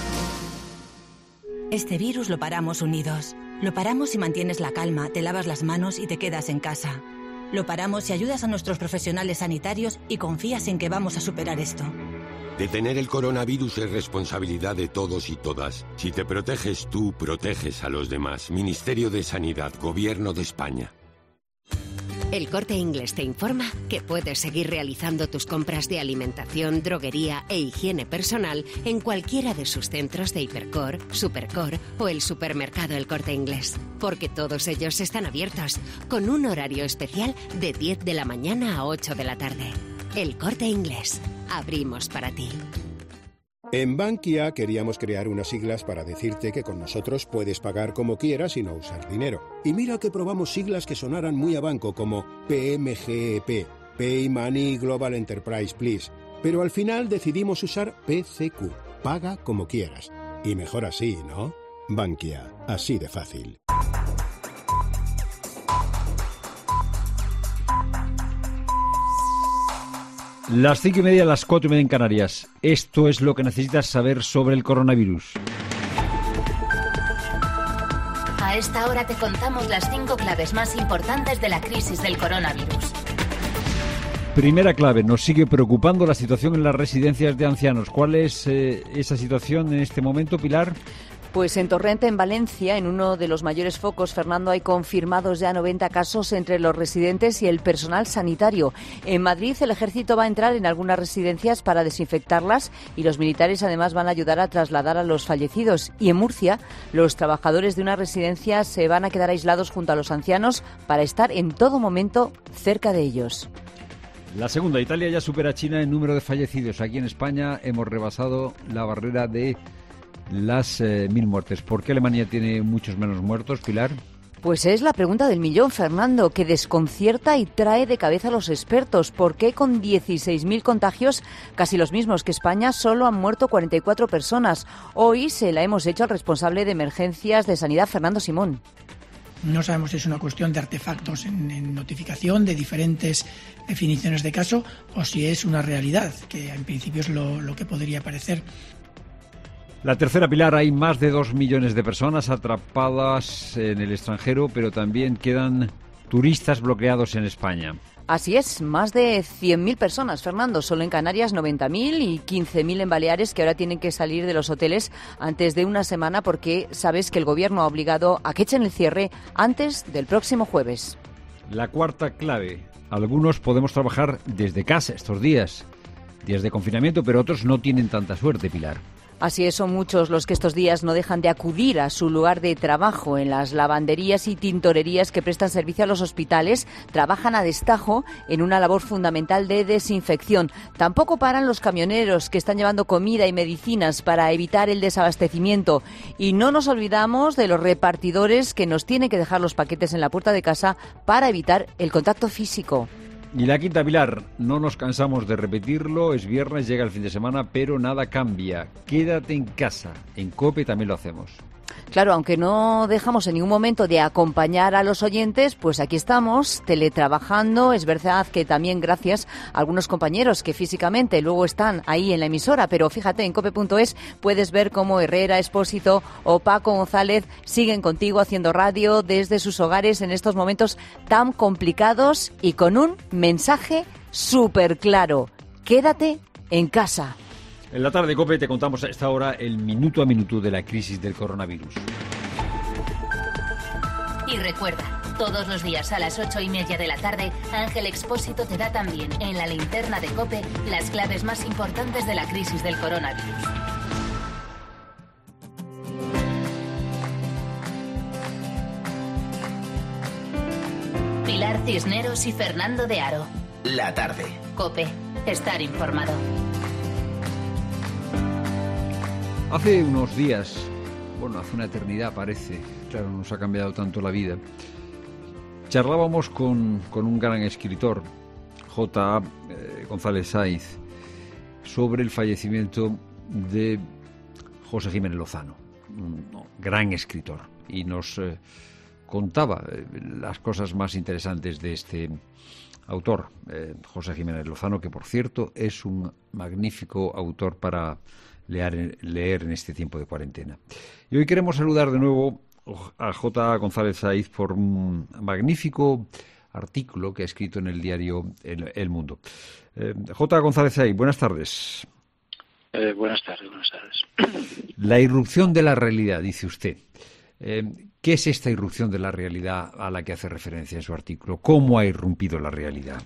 Este virus lo paramos unidos. Lo paramos si mantienes la calma, te lavas las manos y te quedas en casa. Lo paramos si ayudas a nuestros profesionales sanitarios y confías en que vamos a superar esto. Detener el coronavirus es responsabilidad de todos y todas. Si te proteges tú, proteges a los demás. Ministerio de Sanidad, Gobierno de España. El Corte Inglés te informa que puedes seguir realizando tus compras de alimentación, droguería e higiene personal en cualquiera de sus centros de Hipercor, Supercor o el supermercado El Corte Inglés, porque todos ellos están abiertos, con un horario especial de diez de la mañana a ocho de la tarde. El Corte Inglés. Abrimos para ti. En Bankia queríamos crear unas siglas para decirte que con nosotros puedes pagar como quieras y no usar dinero. Y mira que probamos siglas que sonaran muy a banco como P M G E P, Pay Money Global Enterprise Please. Pero al final decidimos usar P C Q, paga como quieras. Y mejor así, ¿no? Bankia, así de fácil. Las cinco y media, las cuatro y media en Canarias. Esto es lo que necesitas saber sobre el coronavirus. A esta hora te contamos las cinco claves más importantes de la crisis del coronavirus. Primera clave, nos sigue preocupando la situación en las residencias de ancianos. ¿Cuál es eh, esa situación en este momento, Pilar? Pues en Torrente, en Valencia, en uno de los mayores focos, Fernando, hay confirmados ya noventa casos entre los residentes y el personal sanitario. En Madrid, el ejército va a entrar en algunas residencias para desinfectarlas y los militares además van a ayudar a trasladar a los fallecidos. Y en Murcia, los trabajadores de una residencia se van a quedar aislados junto a los ancianos para estar en todo momento cerca de ellos. La segunda, Italia ya supera a China en número de fallecidos. Aquí en España hemos rebasado la barrera de las eh, mil muertes. ¿Por qué Alemania tiene muchos menos muertos, Pilar? Pues es la pregunta del millón, Fernando, que desconcierta y trae de cabeza a los expertos. ¿Por qué con dieciséis mil contagios, casi los mismos que España, solo han muerto cuarenta y cuatro personas? Hoy se la hemos hecho al responsable de emergencias de Sanidad, Fernando Simón. No sabemos si es una cuestión de artefactos en, en notificación, de diferentes definiciones de caso, o si es una realidad, que en principio es lo, lo que podría parecer. La tercera, Pilar, hay más de dos millones de personas atrapadas en el extranjero, pero también quedan turistas bloqueados en España. Así es, más de cien mil personas, Fernando, solo en Canarias noventa mil y quince mil en Baleares, que ahora tienen que salir de los hoteles antes de una semana porque sabes que el gobierno ha obligado a que echen el cierre antes del próximo jueves. La cuarta clave, algunos podemos trabajar desde casa estos días, días de confinamiento, pero otros no tienen tanta suerte, Pilar. Así es, son muchos los que estos días no dejan de acudir a su lugar de trabajo. En las lavanderías y tintorerías que prestan servicio a los hospitales trabajan a destajo en una labor fundamental de desinfección. Tampoco paran los camioneros que están llevando comida y medicinas para evitar el desabastecimiento. Y no nos olvidamos de los repartidores que nos tienen que dejar los paquetes en la puerta de casa para evitar el contacto físico. Y la quinta, Pilar, no nos cansamos de repetirlo, es viernes, llega el fin de semana, pero nada cambia. Quédate en casa. En COPE también lo hacemos. Claro, aunque no dejamos en ningún momento de acompañar a los oyentes, pues aquí estamos, teletrabajando. Es verdad que también gracias a algunos compañeros que físicamente luego están ahí en la emisora, pero fíjate, en cope punto es puedes ver cómo Herrera, Expósito o Paco González siguen contigo haciendo radio desde sus hogares en estos momentos tan complicados y con un mensaje súper claro. Quédate en casa. En la tarde, COPE, te contamos a esta hora el minuto a minuto de la crisis del coronavirus. Y recuerda, todos los días a las ocho y media de la tarde, Ángel Expósito te da también en la linterna de COPE las claves más importantes de la crisis del coronavirus. Pilar Cisneros y Fernando de Aro. La tarde. COPE, estar informado. Hace unos días, bueno, hace una eternidad parece, claro, nos ha cambiado tanto la vida, charlábamos con, con un gran escritor, J A Eh, González Sáiz, sobre el fallecimiento de José Jiménez Lozano, un gran escritor, y nos eh, contaba eh, las cosas más interesantes de este autor, eh, José Jiménez Lozano, que por cierto es un magnífico autor para leer, leer en este tiempo de cuarentena. Y hoy queremos saludar de nuevo a J A González Sáiz por un magnífico artículo que ha escrito en el diario El, El Mundo. Eh, J. González Ay, buenas tardes. Eh, buenas tardes, buenas tardes. La irrupción de la realidad, dice usted. Eh, ¿Qué es esta irrupción de la realidad a la que hace referencia en su artículo? ¿Cómo ha irrumpido la realidad?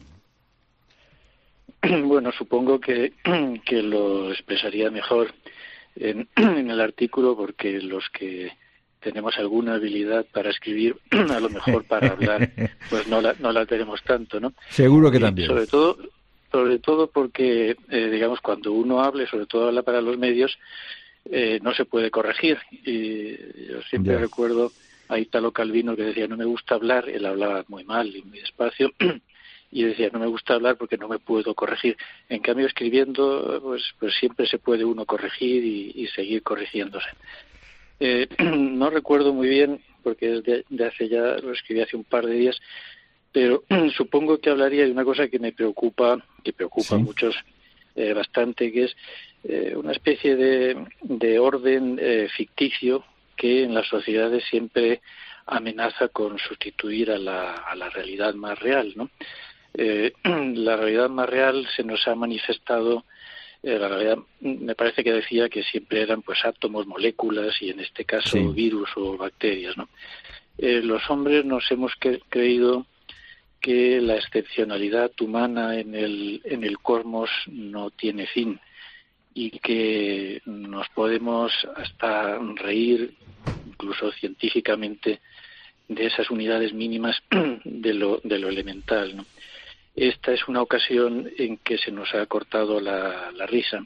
Bueno, supongo que, que lo expresaría mejor en, en el artículo, porque los que tenemos alguna habilidad para escribir, a lo mejor para hablar, pues no la, no la tenemos tanto, ¿no? Seguro que y también. Sobre todo, sobre todo porque, eh, digamos, cuando uno hable, sobre todo habla para los medios, eh, no se puede corregir. Y yo siempre Ya. recuerdo a Italo Calvino, que decía, no me gusta hablar, él hablaba muy mal y muy despacio, y decía, no me gusta hablar porque no me puedo corregir. En cambio, escribiendo, pues, pues siempre se puede uno corregir y, y seguir corrigiéndose. Eh, no recuerdo muy bien, porque es de, de hace ya, lo escribí hace un par de días, pero supongo que hablaría de una cosa que me preocupa, que preocupa a Sí. muchos eh, bastante, que es eh, una especie de, de orden eh, ficticio que en las sociedades siempre amenaza con sustituir a la, a la realidad más real, ¿no? Eh, la realidad más real se nos ha manifestado, eh, la realidad me parece que decía que siempre eran pues átomos, moléculas y en este caso Sí. virus o bacterias, ¿no? Eh, los hombres nos hemos cre- creído que la excepcionalidad humana en el, en el cosmos no tiene fin y que nos podemos hasta reír, incluso científicamente, de esas unidades mínimas de lo, de lo elemental, ¿no? Esta es una ocasión en que se nos ha cortado la, la risa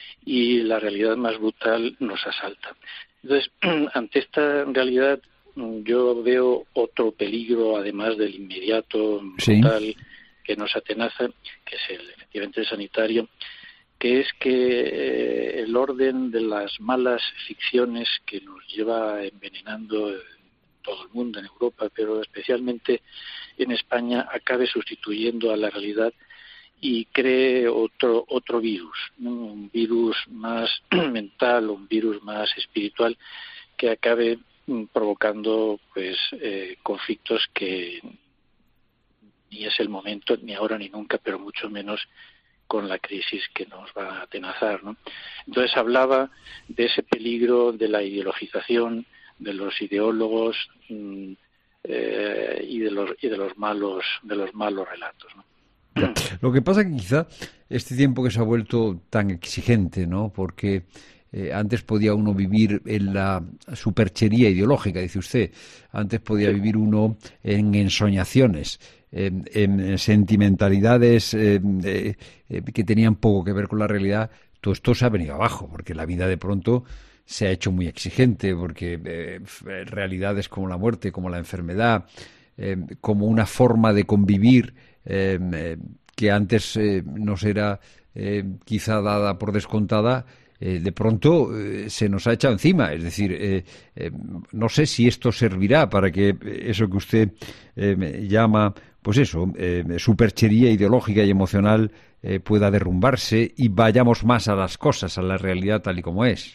y la realidad más brutal nos asalta. Entonces, ante esta realidad, yo veo otro peligro, además del inmediato, brutal, sí. que nos atenaza, que es el, efectivamente el sanitario, que es que eh, el orden de las malas ficciones que nos lleva envenenando en todo el mundo, en Europa, pero especialmente en España, acabe sustituyendo a la realidad y cree otro otro virus, ¿no? Un virus más mental, un virus más espiritual, que acabe provocando pues eh, conflictos que ni es el momento, ni ahora ni nunca, pero mucho menos con la crisis que nos va a atenazar, ¿no? Entonces hablaba de ese peligro de la ideologización, de los ideólogos mmm, eh, y de los y de los malos de los malos relatos, ¿no? Ya. Lo que pasa que quizá este tiempo que se ha vuelto tan exigente, ¿no? Porque eh, antes podía uno vivir en la superchería ideológica, dice usted. Antes podía vivir uno en ensoñaciones, en, en sentimentalidades eh, eh, eh, que tenían poco que ver con la realidad. Todo esto se ha venido abajo, porque la vida de pronto se ha hecho muy exigente, porque eh, realidades como la muerte, como la enfermedad, eh, como una forma de convivir eh, eh, que antes eh, nos era eh, quizá dada por descontada, eh, de pronto eh, se nos ha echado encima. Es decir, eh, eh, no sé si esto servirá para que eso que usted eh, llama, pues eso, eh, superchería ideológica y emocional eh, pueda derrumbarse y vayamos más a las cosas, a la realidad tal y como es.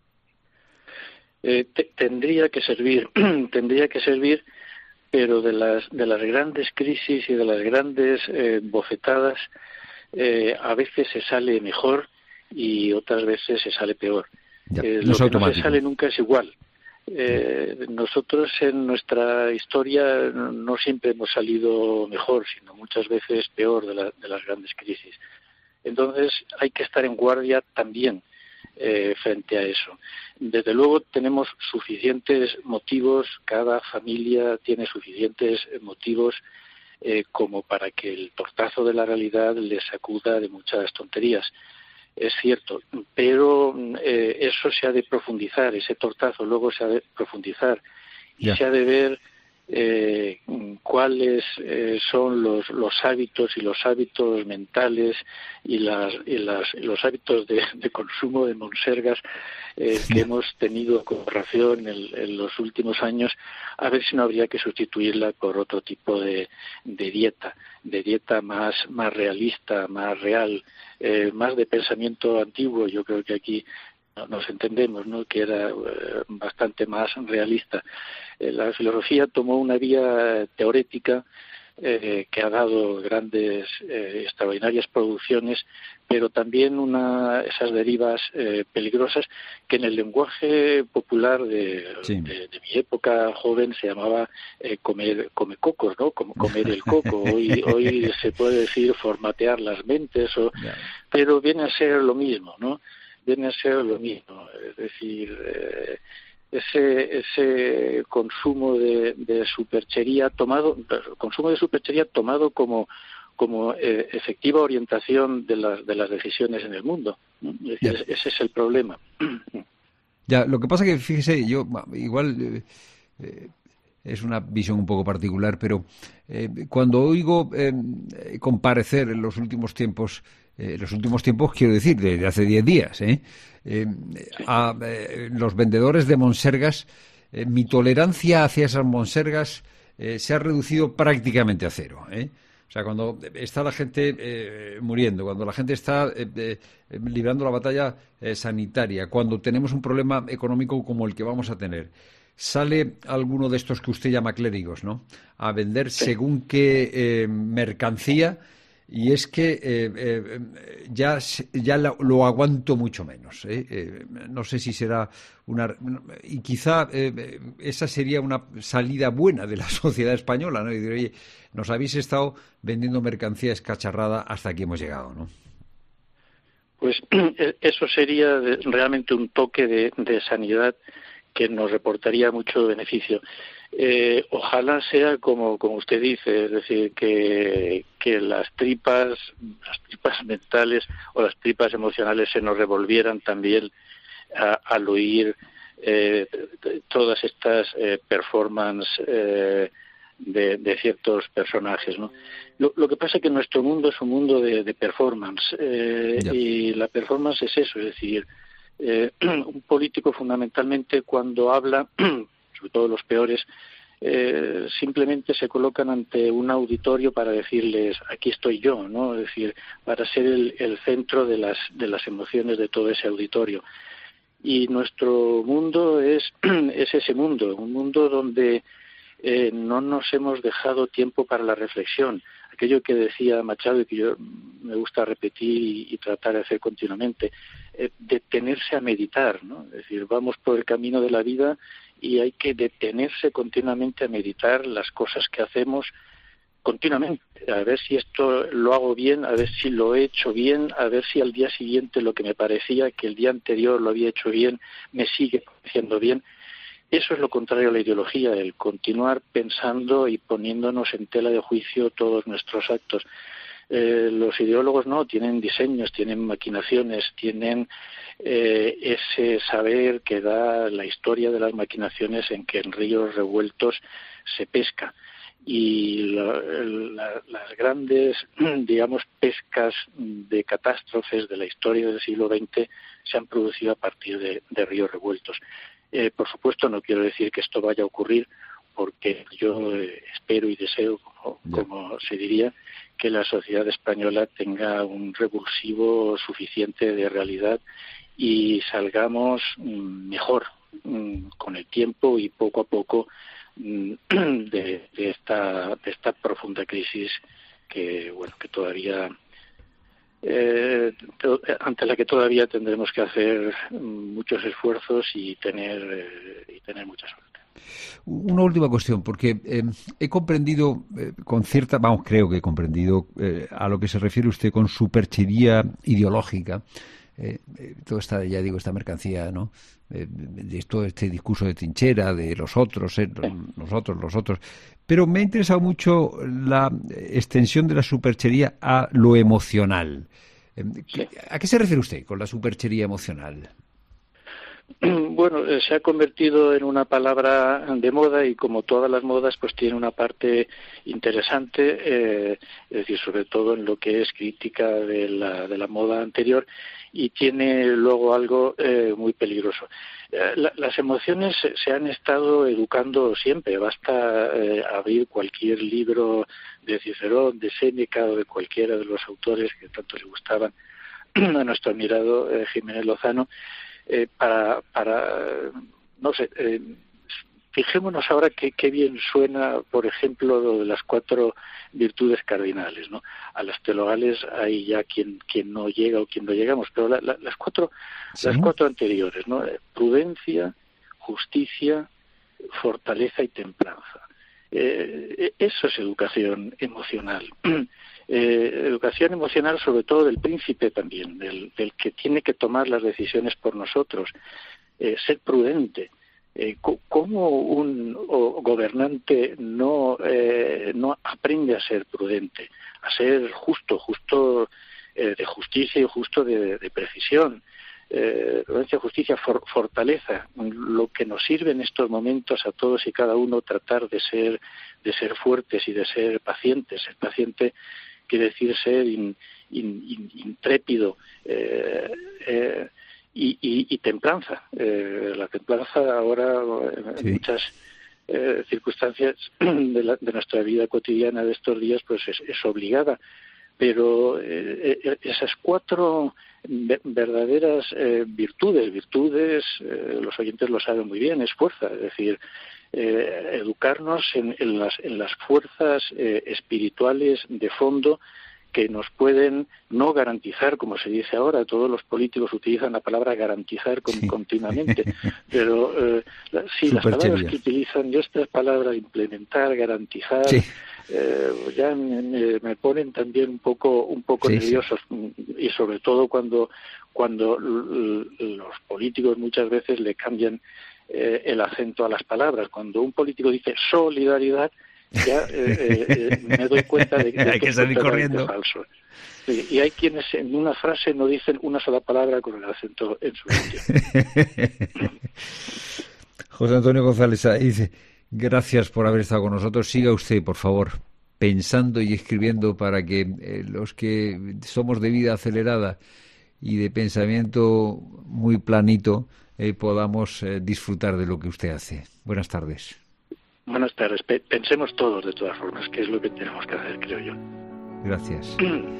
Eh, te, tendría que servir, tendría que servir, pero de las de las grandes crisis y de las grandes eh, bofetadas eh, a veces se sale mejor y otras veces se sale peor. Ya, eh, no lo es que no se sale nunca es igual. Eh, nosotros en nuestra historia no siempre hemos salido mejor, sino muchas veces peor de, la, de las grandes crisis. Entonces hay que estar en guardia también eh, frente a eso. Desde luego tenemos suficientes motivos, cada familia tiene suficientes motivos eh, como para que el tortazo de la realidad les sacuda de muchas tonterías. Es cierto, pero eh, eso se ha de profundizar, ese tortazo luego se ha de profundizar y ya. se ha de ver eh, cuáles eh, son los, los hábitos y los hábitos mentales y, las, y, las, y los hábitos de, de consumo de monsergas eh, que hemos tenido con ración en, en los últimos años, a ver si no habría que sustituirla por otro tipo de, de dieta, de dieta más, más realista, más real, eh, más de pensamiento antiguo. Yo creo que aquí nos entendemos, ¿no?, que era eh, bastante más realista. Eh, la filosofía tomó una vía teorética eh, que ha dado grandes, eh, extraordinarias producciones, pero también una, esas derivas eh, peligrosas que en el lenguaje popular de, sí. de, de mi época joven se llamaba eh, comer come cocos, ¿no? Como comer el coco. Hoy, hoy se puede decir formatear las mentes, o, yeah. pero viene a ser lo mismo, ¿no? Viene a ser lo mismo. Es decir, eh, ese ese consumo de, de superchería tomado, consumo de superchería tomado como como eh, efectiva orientación de las de las decisiones en el mundo. Es decir, ese es el problema. Ya, lo que pasa que, fíjese, yo igual eh, eh, es una visión un poco particular, pero eh, cuando oigo eh, comparecer en los últimos tiempos, eh, los últimos tiempos quiero decir, desde hace diez días, ¿eh? Eh, a eh, los vendedores de monsergas, eh, mi tolerancia hacia esas monsergas eh, se ha reducido prácticamente a cero, ¿eh? O sea, cuando está la gente eh, muriendo, cuando la gente está eh, eh, librando la batalla eh, sanitaria, cuando tenemos un problema económico como el que vamos a tener, sale alguno de estos que usted llama clérigos, ¿no?, a vender sí. según qué eh, mercancía, y es que eh, eh, ya ya lo, lo aguanto mucho menos, ¿eh? Eh, no sé si será una... Y quizá eh, esa sería una salida buena de la sociedad española, ¿no? Y decir, oye, nos habéis estado vendiendo mercancía escacharrada, hasta aquí hemos llegado, ¿no? Pues eso sería realmente un toque de, de sanidad que nos reportaría mucho beneficio. Eh, ojalá sea como como usted dice, es decir, que que las tripas, las tripas mentales o las tripas emocionales se nos revolvieran también a, al oír eh, todas estas eh, performances eh, de, de ciertos personajes, ¿no? Lo, lo que pasa es que nuestro mundo es un mundo de, de performance eh, y la performance es eso, es decir, eh, un político fundamentalmente cuando habla, sobre todo los peores, eh, simplemente se colocan ante un auditorio para decirles aquí estoy yo, ¿no? Es decir, para ser el, el centro de las de las emociones de todo ese auditorio. Y nuestro mundo es es ese mundo, un mundo donde eh, no nos hemos dejado tiempo para la reflexión. Aquello que decía Machado y que yo me gusta repetir y, y tratar de hacer continuamente, eh, detenerse a meditar, ¿no? Es decir, vamos por el camino de la vida y hay que detenerse continuamente a meditar las cosas que hacemos continuamente, a ver si esto lo hago bien, a ver si lo he hecho bien, a ver si al día siguiente lo que me parecía que el día anterior lo había hecho bien, me sigue pareciendo bien. Eso es lo contrario a la ideología, el continuar pensando y poniéndonos en tela de juicio todos nuestros actos. Eh, los ideólogos no, tienen diseños, tienen maquinaciones, tienen eh, ese saber que da la historia de las maquinaciones en que en ríos revueltos se pesca. Y la, la, las grandes, digamos, pescas de catástrofes de la historia del siglo veinte se han producido a partir de, de ríos revueltos. Eh, por supuesto, no quiero decir que esto vaya a ocurrir, porque yo eh, espero y deseo, como, como se diría, que la sociedad española tenga un revulsivo suficiente de realidad y salgamos mm, mejor mm, con el tiempo y poco a poco mm, de, de esta de esta profunda crisis que bueno que todavía eh, to, ante la que todavía tendremos que hacer muchos esfuerzos y tener eh, y tener mucha suerte. Una última cuestión, porque eh, he comprendido eh, con cierta, vamos, creo que he comprendido eh, a lo que se refiere usted con superchería ideológica, eh, eh, toda esta, ya digo, esta mercancía, ¿no? Eh, de todo este discurso de trinchera, de los otros, eh, nosotros, los otros. Pero me ha interesado mucho la extensión de la superchería a lo emocional. Eh, ¿A qué se refiere usted con la superchería emocional? Bueno, eh, se ha convertido en una palabra de moda y como todas las modas pues tiene una parte interesante, eh, es decir, sobre todo en lo que es crítica de la, de la moda anterior y tiene luego algo eh, muy peligroso. Eh, la, las emociones se, se han estado educando siempre, basta eh, abrir cualquier libro de Cicerón, de Séneca o de cualquiera de los autores que tanto le gustaban a nuestro admirado eh, Jiménez Lozano, Eh, para, para, no sé, eh, fijémonos ahora que qué bien suena, por ejemplo, lo de las cuatro virtudes cardinales, ¿no? A las teologales hay ya quien quien no llega o quien no llegamos, pero la, la, las cuatro ¿Sí? las cuatro anteriores, ¿no? Prudencia, justicia, fortaleza y templanza. Eh, eso es educación emocional. Eh, educación emocional sobre todo del príncipe también, del, del que tiene que tomar las decisiones por nosotros, eh, ser prudente. Eh, ¿Cómo un o, gobernante no, eh, no aprende a ser prudente, a ser justo, justo eh, de justicia y justo de, de precisión? Eh, prudencia, justicia, for, fortaleza, lo que nos sirve en estos momentos a todos y cada uno tratar de ser, de ser fuertes y de ser pacientes. Ser paciente quiere decir ser in, in, in, intrépido eh, eh, y, y, y templanza. Eh, la templanza ahora en sí. muchas eh, circunstancias de, la, de nuestra vida cotidiana de estos días pues es, es obligada. Pero eh, esas cuatro verdaderas eh, virtudes, virtudes, eh, los oyentes lo saben muy bien, es fuerza, es decir, eh, educarnos en, en, las, en las fuerzas eh, espirituales de fondo que nos pueden no garantizar, como se dice ahora, todos los políticos utilizan la palabra garantizar con, sí. continuamente, pero eh, la, sí, Super las palabras chévere. que utilizan, yo estas palabras, implementar, garantizar, sí. eh, ya me, me ponen también un poco un poco sí, nerviosos, sí. y sobre todo cuando, cuando los políticos muchas veces le cambian eh, el acento a las palabras. Cuando un político dice solidaridad, ya eh, eh, me doy cuenta de, de hay que, que salir corriendo. Falso. Sí, y hay quienes en una frase no dicen una sola palabra con el acento en su sitio. José Antonio González dice, gracias por haber estado con nosotros. Siga usted, por favor, pensando y escribiendo para que eh, los que somos de vida acelerada y de pensamiento muy planito eh, podamos eh, disfrutar de lo que usted hace. Buenas tardes. Buenas tardes. Pensemos todos, de todas formas, que es lo que tenemos que hacer, creo yo. Gracias.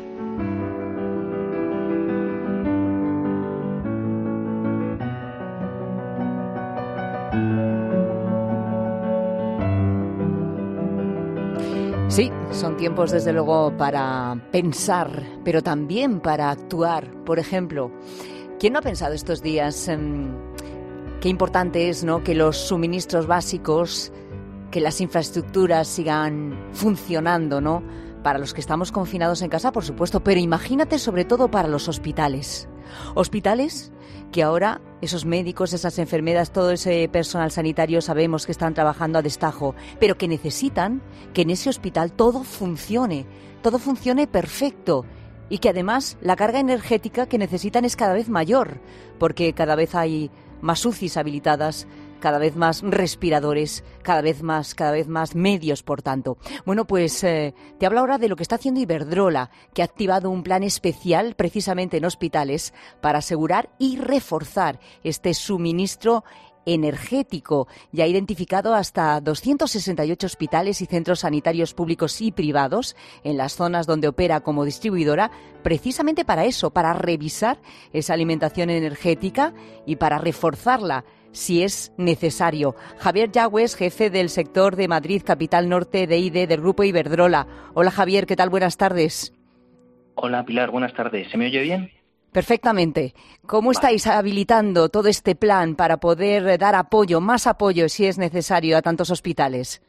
Sí, son tiempos desde luego para pensar, pero también para actuar. Por ejemplo, ¿quién no ha pensado estos días en qué importante es, ¿no?, que los suministros básicos, que las infraestructuras sigan funcionando, ¿no?, para los que estamos confinados en casa, por supuesto, pero imagínate sobre todo para los hospitales. Hospitales que ahora esos médicos, esas enfermeras, todo ese personal sanitario sabemos que están trabajando a destajo, pero que necesitan que en ese hospital todo funcione, todo funcione perfecto y que además la carga energética que necesitan es cada vez mayor, porque cada vez hay más U C Is habilitadas, cada vez más respiradores, cada vez más, cada vez más medios, por tanto. Bueno, pues eh, te hablo ahora de lo que está haciendo Iberdrola, que ha activado un plan especial precisamente en hospitales para asegurar y reforzar este suministro energético. Ya ha identificado hasta doscientos sesenta y ocho hospitales y centros sanitarios públicos y privados en las zonas donde opera como distribuidora, precisamente para eso, para revisar esa alimentación energética y para reforzarla si es necesario. Javier Yagües, jefe del sector de Madrid, Capital Norte de I D del Grupo Iberdrola. Hola Javier, ¿qué tal? Buenas tardes. Hola Pilar, buenas tardes. ¿Se me oye bien? Perfectamente. ¿Cómo vale. estáis habilitando todo este plan para poder dar apoyo, más apoyo si es necesario a tantos hospitales?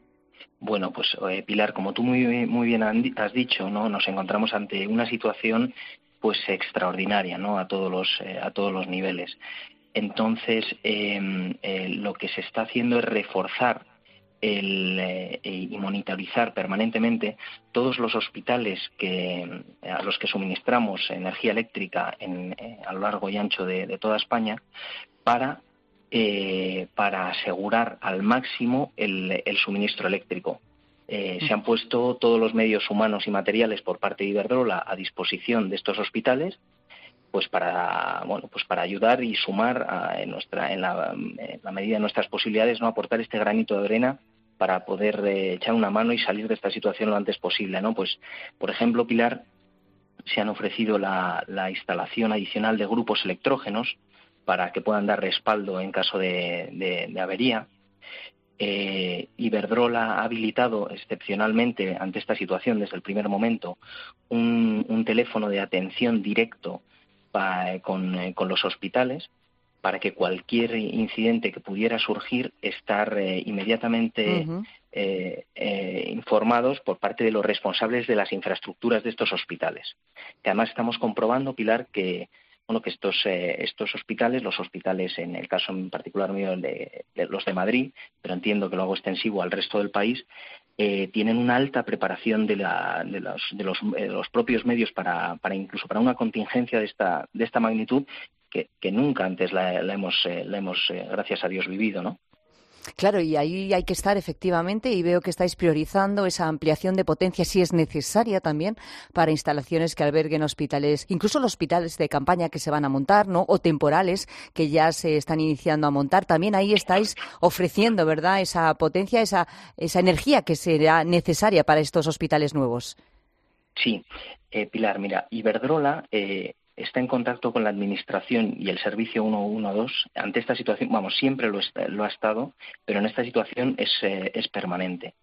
Bueno, pues eh, Pilar, como tú muy, muy bien has dicho, ¿no?, nos encontramos ante una situación pues extraordinaria, ¿no?, a todos los, eh, a todos los niveles. Entonces, eh, eh, lo que se está haciendo es reforzar el, eh, y monitorizar permanentemente todos los hospitales que, a los que suministramos energía eléctrica en, eh, a lo largo y ancho de, de toda España para, eh, para asegurar al máximo el, el suministro eléctrico. Eh, se han puesto todos los medios humanos y materiales por parte de Iberdrola a disposición de estos hospitales, pues para bueno pues para ayudar y sumar a, en nuestra en la, en la medida de nuestras posibilidades, no aportar este granito de arena para poder eh, echar una mano y salir de esta situación lo antes posible, ¿no? Pues por ejemplo, Pilar, se han ofrecido la, la instalación adicional de grupos electrógenos para que puedan dar respaldo en caso de, de, de avería. Eh, Iberdrola ha habilitado excepcionalmente ante esta situación desde el primer momento un, un teléfono de atención directo pa, con, eh, con los hospitales para que cualquier incidente que pudiera surgir estar eh, inmediatamente uh-huh. eh, eh, informados por parte de los responsables de las infraestructuras de estos hospitales. Que además estamos comprobando, Pilar, que bueno que estos eh, estos hospitales, los hospitales en el caso en particular mío de, de los de Madrid, pero entiendo que lo hago extensivo al resto del país, eh, tienen una alta preparación de, la, de, los, de, los, de los propios medios para, para incluso para una contingencia de esta de esta magnitud que, que nunca antes la, la hemos eh, la hemos eh, gracias a Dios vivido, ¿no? Claro, y ahí hay que estar efectivamente, y veo que estáis priorizando esa ampliación de potencia, si es necesaria también, para instalaciones que alberguen hospitales, incluso los hospitales de campaña que se van a montar, ¿no? O temporales que ya se están iniciando a montar. También ahí estáis ofreciendo, ¿verdad?, esa potencia, esa, esa energía que será necesaria para estos hospitales nuevos. Sí, eh, Pilar, mira, Iberdrola eh, está en contacto con la Administración y el Servicio ciento doce ante esta situación. Vamos, siempre lo, está, lo ha estado, pero en esta situación es, eh, es permanente.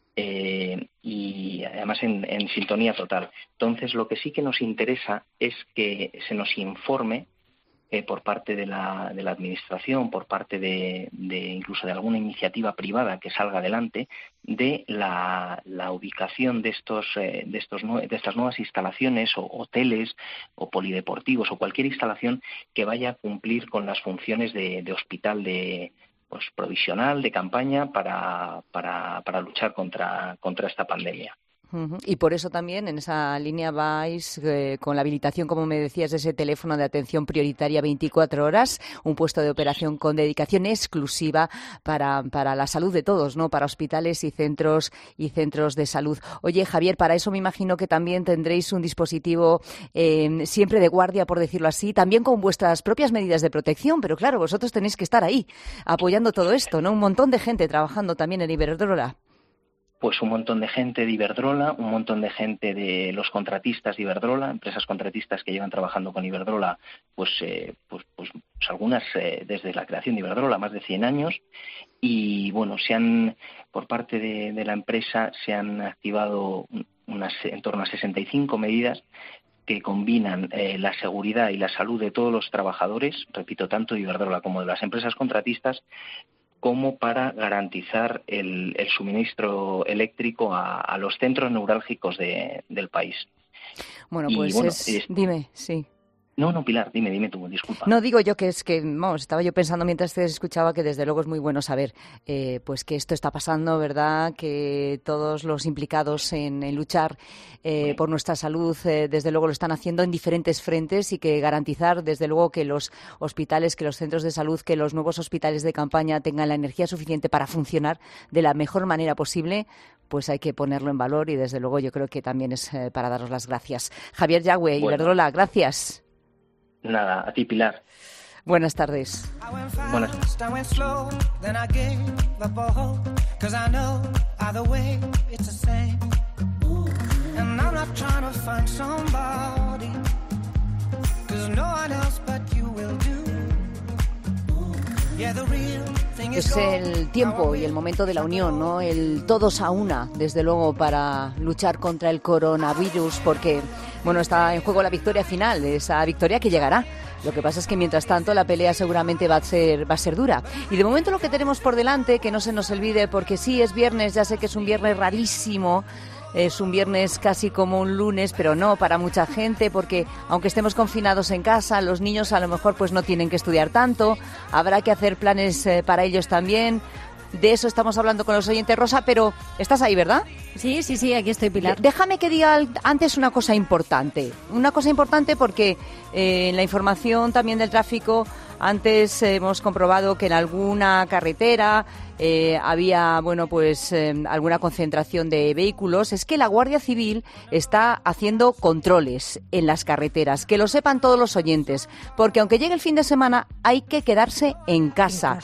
Eh, y además en, en sintonía total. Entonces, lo que sí que nos interesa es que se nos informe eh, por parte de la, de la Administración, por parte de, de incluso de alguna iniciativa privada que salga adelante, de la, la ubicación de estos eh, de estos de estas nuevas instalaciones o hoteles o polideportivos o cualquier instalación que vaya a cumplir con las funciones de, de hospital de pues provisional, de campaña para para para luchar contra contra esta pandemia. Uh-huh. Y por eso también en esa línea vais eh, con la habilitación, como me decías, de ese teléfono de atención prioritaria veinticuatro horas, un puesto de operación con dedicación exclusiva para, para la salud de todos, ¿no? Para hospitales y centros y centros de salud. Oye, Javier, para eso me imagino que también tendréis un dispositivo eh, siempre de guardia, por decirlo así, también con vuestras propias medidas de protección, pero claro, vosotros tenéis que estar ahí apoyando todo esto, ¿no? Un montón de gente trabajando también en Iberdrola. Pues un montón de gente de Iberdrola, un montón de gente de los contratistas de Iberdrola, empresas contratistas que llevan trabajando con Iberdrola, pues eh, pues, pues, pues algunas eh, desde la creación de Iberdrola, más de cien años, y bueno, se han, por parte de, de la empresa, se han activado unas en torno a sesenta y cinco medidas que combinan eh, la seguridad y la salud de todos los trabajadores, repito, tanto de Iberdrola como de las empresas contratistas, como para garantizar el, el suministro eléctrico a, a los centros neurálgicos de, del país. Bueno, pues y, bueno, es... Es... dime, sí. No, no, Pilar, dime, dime tú, disculpa. No, digo yo que es que, vamos, estaba yo pensando mientras te escuchaba que desde luego es muy bueno saber eh, pues que esto está pasando, ¿verdad? Que todos los implicados en, en luchar eh, por nuestra salud, eh, desde luego lo están haciendo en diferentes frentes, y que garantizar, desde luego, que los hospitales, que los centros de salud, que los nuevos hospitales de campaña tengan la energía suficiente para funcionar de la mejor manera posible, pues hay que ponerlo en valor, y desde luego yo creo que también es eh, para daros las gracias. Javier Yagüe, bueno. Iberdrola, gracias. Nada, a ti, Pilar. Buenas tardes. Buenas tardes. Es el tiempo y el momento de la unión, ¿no? El todos a una, desde luego, para luchar contra el coronavirus, porque, bueno, está en juego la victoria final, esa victoria que llegará. Lo que pasa es que, mientras tanto, la pelea seguramente va a ser, va a ser dura. Y de momento lo que tenemos por delante, que no se nos olvide, porque sí, es viernes, ya sé que es un viernes rarísimo, es un viernes casi como un lunes, pero no para mucha gente, porque aunque estemos confinados en casa, los niños a lo mejor pues no tienen que estudiar tanto, habrá que hacer planes eh, para ellos también. De eso estamos hablando con los oyentes, Rosa, pero estás ahí, ¿verdad? Sí, sí, sí, aquí estoy, Pilar. Déjame que diga antes una cosa importante. Una cosa importante porque eh, en la información también del tráfico, antes eh, hemos comprobado que en alguna carretera eh, había, bueno, pues eh, alguna concentración de vehículos. Es que la Guardia Civil está haciendo controles en las carreteras. Que lo sepan todos los oyentes, porque aunque llegue el fin de semana hay que quedarse en casa. En casa.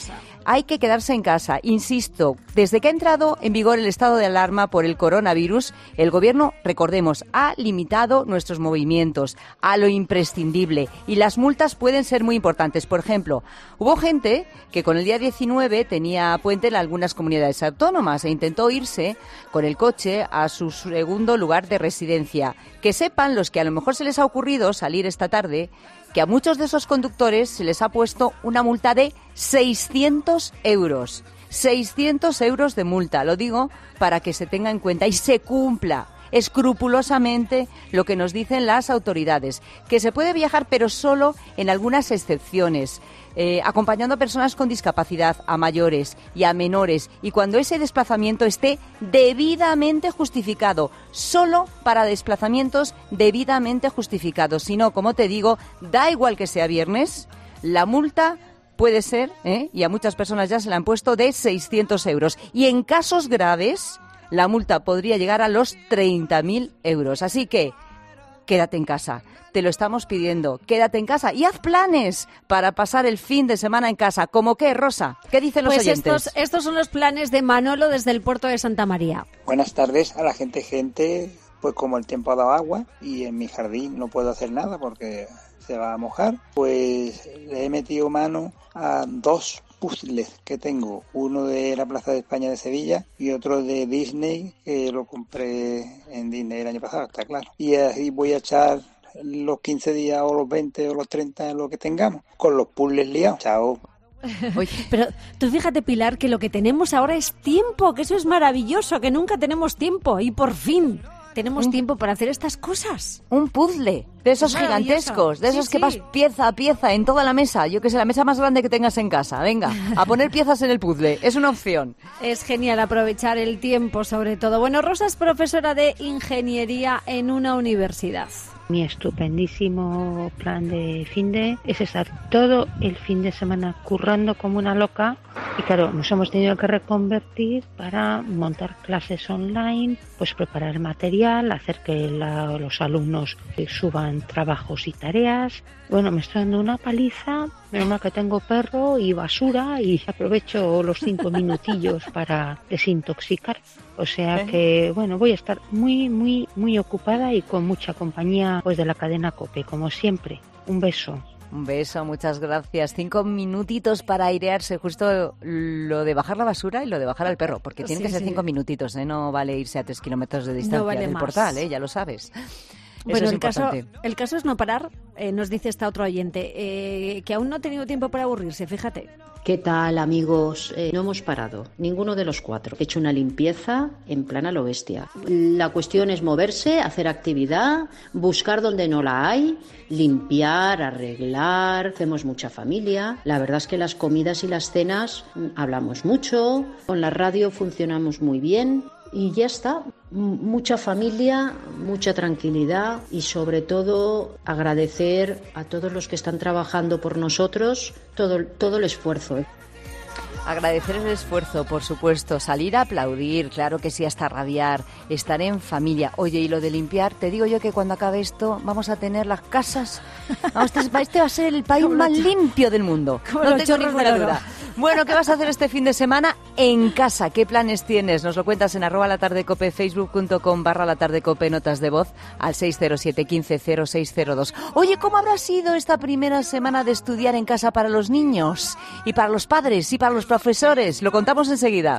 hay que quedarse en casa. Insisto, desde que ha entrado en vigor el estado de alarma por el coronavirus, el Gobierno, recordemos, ha limitado nuestros movimientos a lo imprescindible y las multas pueden ser muy importantes. Por ejemplo, hubo gente que con el día diecinueve tenía puente en algunas comunidades autónomas e intentó irse con el coche a su segundo lugar de residencia. Que sepan los que a lo mejor se les ha ocurrido salir esta tarde que a muchos de esos conductores se les ha puesto una multa de seiscientos euros. seiscientos euros de multa, lo digo para que se tenga en cuenta y se cumpla escrupulosamente lo que nos dicen las autoridades, que se puede viajar pero solo en algunas excepciones, eh, acompañando a personas con discapacidad, a mayores y a menores, y cuando ese desplazamiento esté debidamente justificado, solo para desplazamientos debidamente justificados. Si no, como te digo, da igual que sea viernes, la multa puede ser, ¿eh? y a muchas personas ya se la han puesto, de seiscientos euros. Y en casos graves, la multa podría llegar a los treinta mil euros. Así que, quédate en casa. Te lo estamos pidiendo. Quédate en casa y haz planes para pasar el fin de semana en casa. ¿Cómo qué, Rosa? ¿Qué dicen los pues oyentes? Estos, estos son los planes de Manolo desde el puerto de Santa María. Buenas tardes a la gente, gente, pues como el tiempo ha dado agua y en mi jardín no puedo hacer nada porque se va a mojar, pues le he metido mano a dos puzzles que tengo, uno de la Plaza de España de Sevilla y otro de Disney, que lo compré en Disney el año pasado, está claro. Y así voy a echar los quince días o los veinte o los treinta, lo que tengamos, con los puzzles liados. Chao. Oye, pero tú fíjate, Pilar, que lo que tenemos ahora es tiempo, que eso es maravilloso, que nunca tenemos tiempo y por fin tenemos tiempo para hacer estas cosas. Un puzzle de esos gigantescos, de esos sí, que vas sí. pieza a pieza en toda la mesa. Yo que sé, la mesa más grande que tengas en casa. Venga, a poner piezas en el puzzle. Es una opción. Es genial aprovechar el tiempo, sobre todo. Bueno, Rosa es profesora de ingeniería en una universidad. Mi estupendísimo plan de fin de es estar todo el fin de semana currando como una loca y claro, nos hemos tenido que reconvertir para montar clases online, pues preparar material, hacer que la, los alumnos suban trabajos y tareas. Bueno, me estoy dando una paliza, menos mal que tengo perro y basura y aprovecho los cinco minutillos para desintoxicar. O sea ¿Eh? que, bueno, voy a estar muy, muy, muy ocupada y con mucha compañía pues de la cadena COPE, como siempre. Un beso. Un beso, muchas gracias. Cinco minutitos para airearse, justo lo de bajar la basura y lo de bajar al perro, porque tienen sí, que ser sí. cinco minutitos, ¿eh? No vale irse a tres kilómetros de distancia no vale del más. portal, ¿eh? Ya lo sabes. Bueno, es el caso, el caso es no parar, eh, nos dice esta otro oyente, eh, que aún no ha tenido tiempo para aburrirse, fíjate. ¿Qué tal, amigos? Eh, no hemos parado, ninguno de los cuatro. He hecho una limpieza en plan a lo bestia. La cuestión es moverse, hacer actividad, buscar donde no la hay, limpiar, arreglar, hacemos mucha familia. La verdad es que las comidas y las cenas hablamos mucho, con la radio funcionamos muy bien. Y ya está, mucha familia, mucha tranquilidad y sobre todo agradecer a todos los que están trabajando por nosotros todo, todo el esfuerzo. ¿eh? Agradecer el esfuerzo, por supuesto, salir a aplaudir, claro que sí, hasta rabiar, estar en familia. Oye, y lo de limpiar, te digo yo que cuando acabe esto vamos a tener las casas, vamos, este va a ser el país más limpio del mundo, no tengo ninguna duda. Bueno, ¿qué vas a hacer este fin de semana en casa? ¿Qué planes tienes? Nos lo cuentas en arroba la tarde cope, facebook.com barra la tarde cope, notas de voz al seis cero siete, quince, cero seis cero dos. Oye, ¿cómo habrá sido esta primera semana de estudiar en casa para los niños? Y para los padres y para los profesores. Lo contamos enseguida.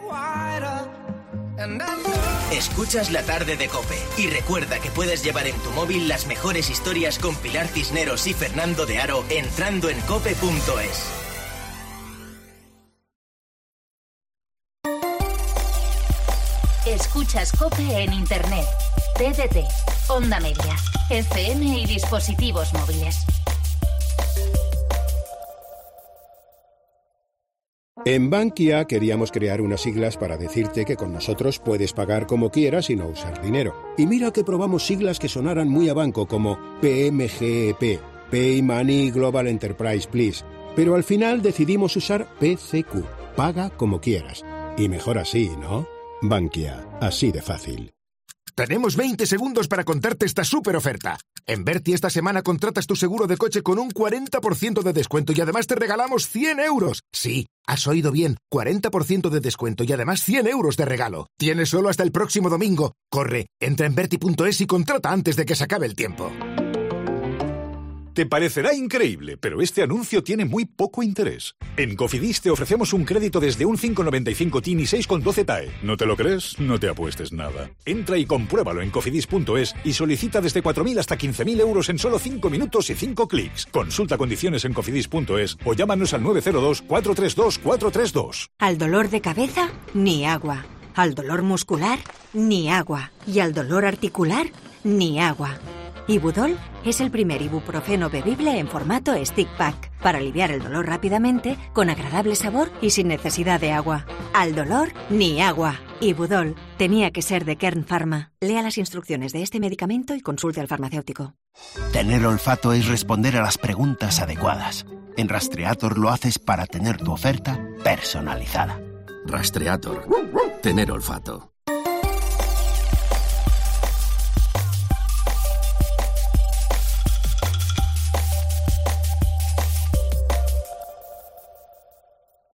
Escuchas La Tarde de COPE y recuerda que puedes llevar en tu móvil las mejores historias con Pilar Cisneros y Fernando de Aro entrando en cope punto es. Escuchas COPE en Internet, T D T, Onda Media, F M y dispositivos móviles. En Bankia queríamos crear unas siglas para decirte que con nosotros puedes pagar como quieras y no usar dinero. Y mira que probamos siglas que sonaran muy a banco como P M G E P, Pay Money Global Enterprise Please. Pero al final decidimos usar P C Q, paga como quieras. Y mejor así, ¿no? Bankia, así de fácil. Tenemos veinte segundos para contarte esta súper oferta. En Berti esta semana contratas tu seguro de coche con un cuarenta por ciento de descuento y además te regalamos cien euros. Sí, has oído bien, cuarenta por ciento de descuento y además cien euros de regalo. Tienes solo hasta el próximo domingo. Corre, entra en berti punto es y contrata antes de que se acabe el tiempo. Te parecerá increíble, pero este anuncio tiene muy poco interés. En Cofidis te ofrecemos un crédito desde un cinco coma noventa y cinco T I N y seis coma doce T A E. ¿No te lo crees? No te apuestes nada. Entra y compruébalo en cofidis punto es y solicita desde cuatro mil hasta quince mil euros en solo cinco minutos y cinco clics. Consulta condiciones en cofidis punto es o llámanos al nueve cero dos, cuatro tres dos, cuatro tres dos. Al dolor de cabeza, ni agua. Al dolor muscular, ni agua. Y al dolor articular, ni agua. Ibudol es el primer ibuprofeno bebible en formato stick pack para aliviar el dolor rápidamente, con agradable sabor y sin necesidad de agua. Al dolor, ni agua. Ibudol tenía que ser de Kern Pharma. Lea las instrucciones de este medicamento y consulte al farmacéutico. Tener olfato es responder a las preguntas adecuadas. En Rastreator lo haces para tener tu oferta personalizada. Rastreator. Tener olfato.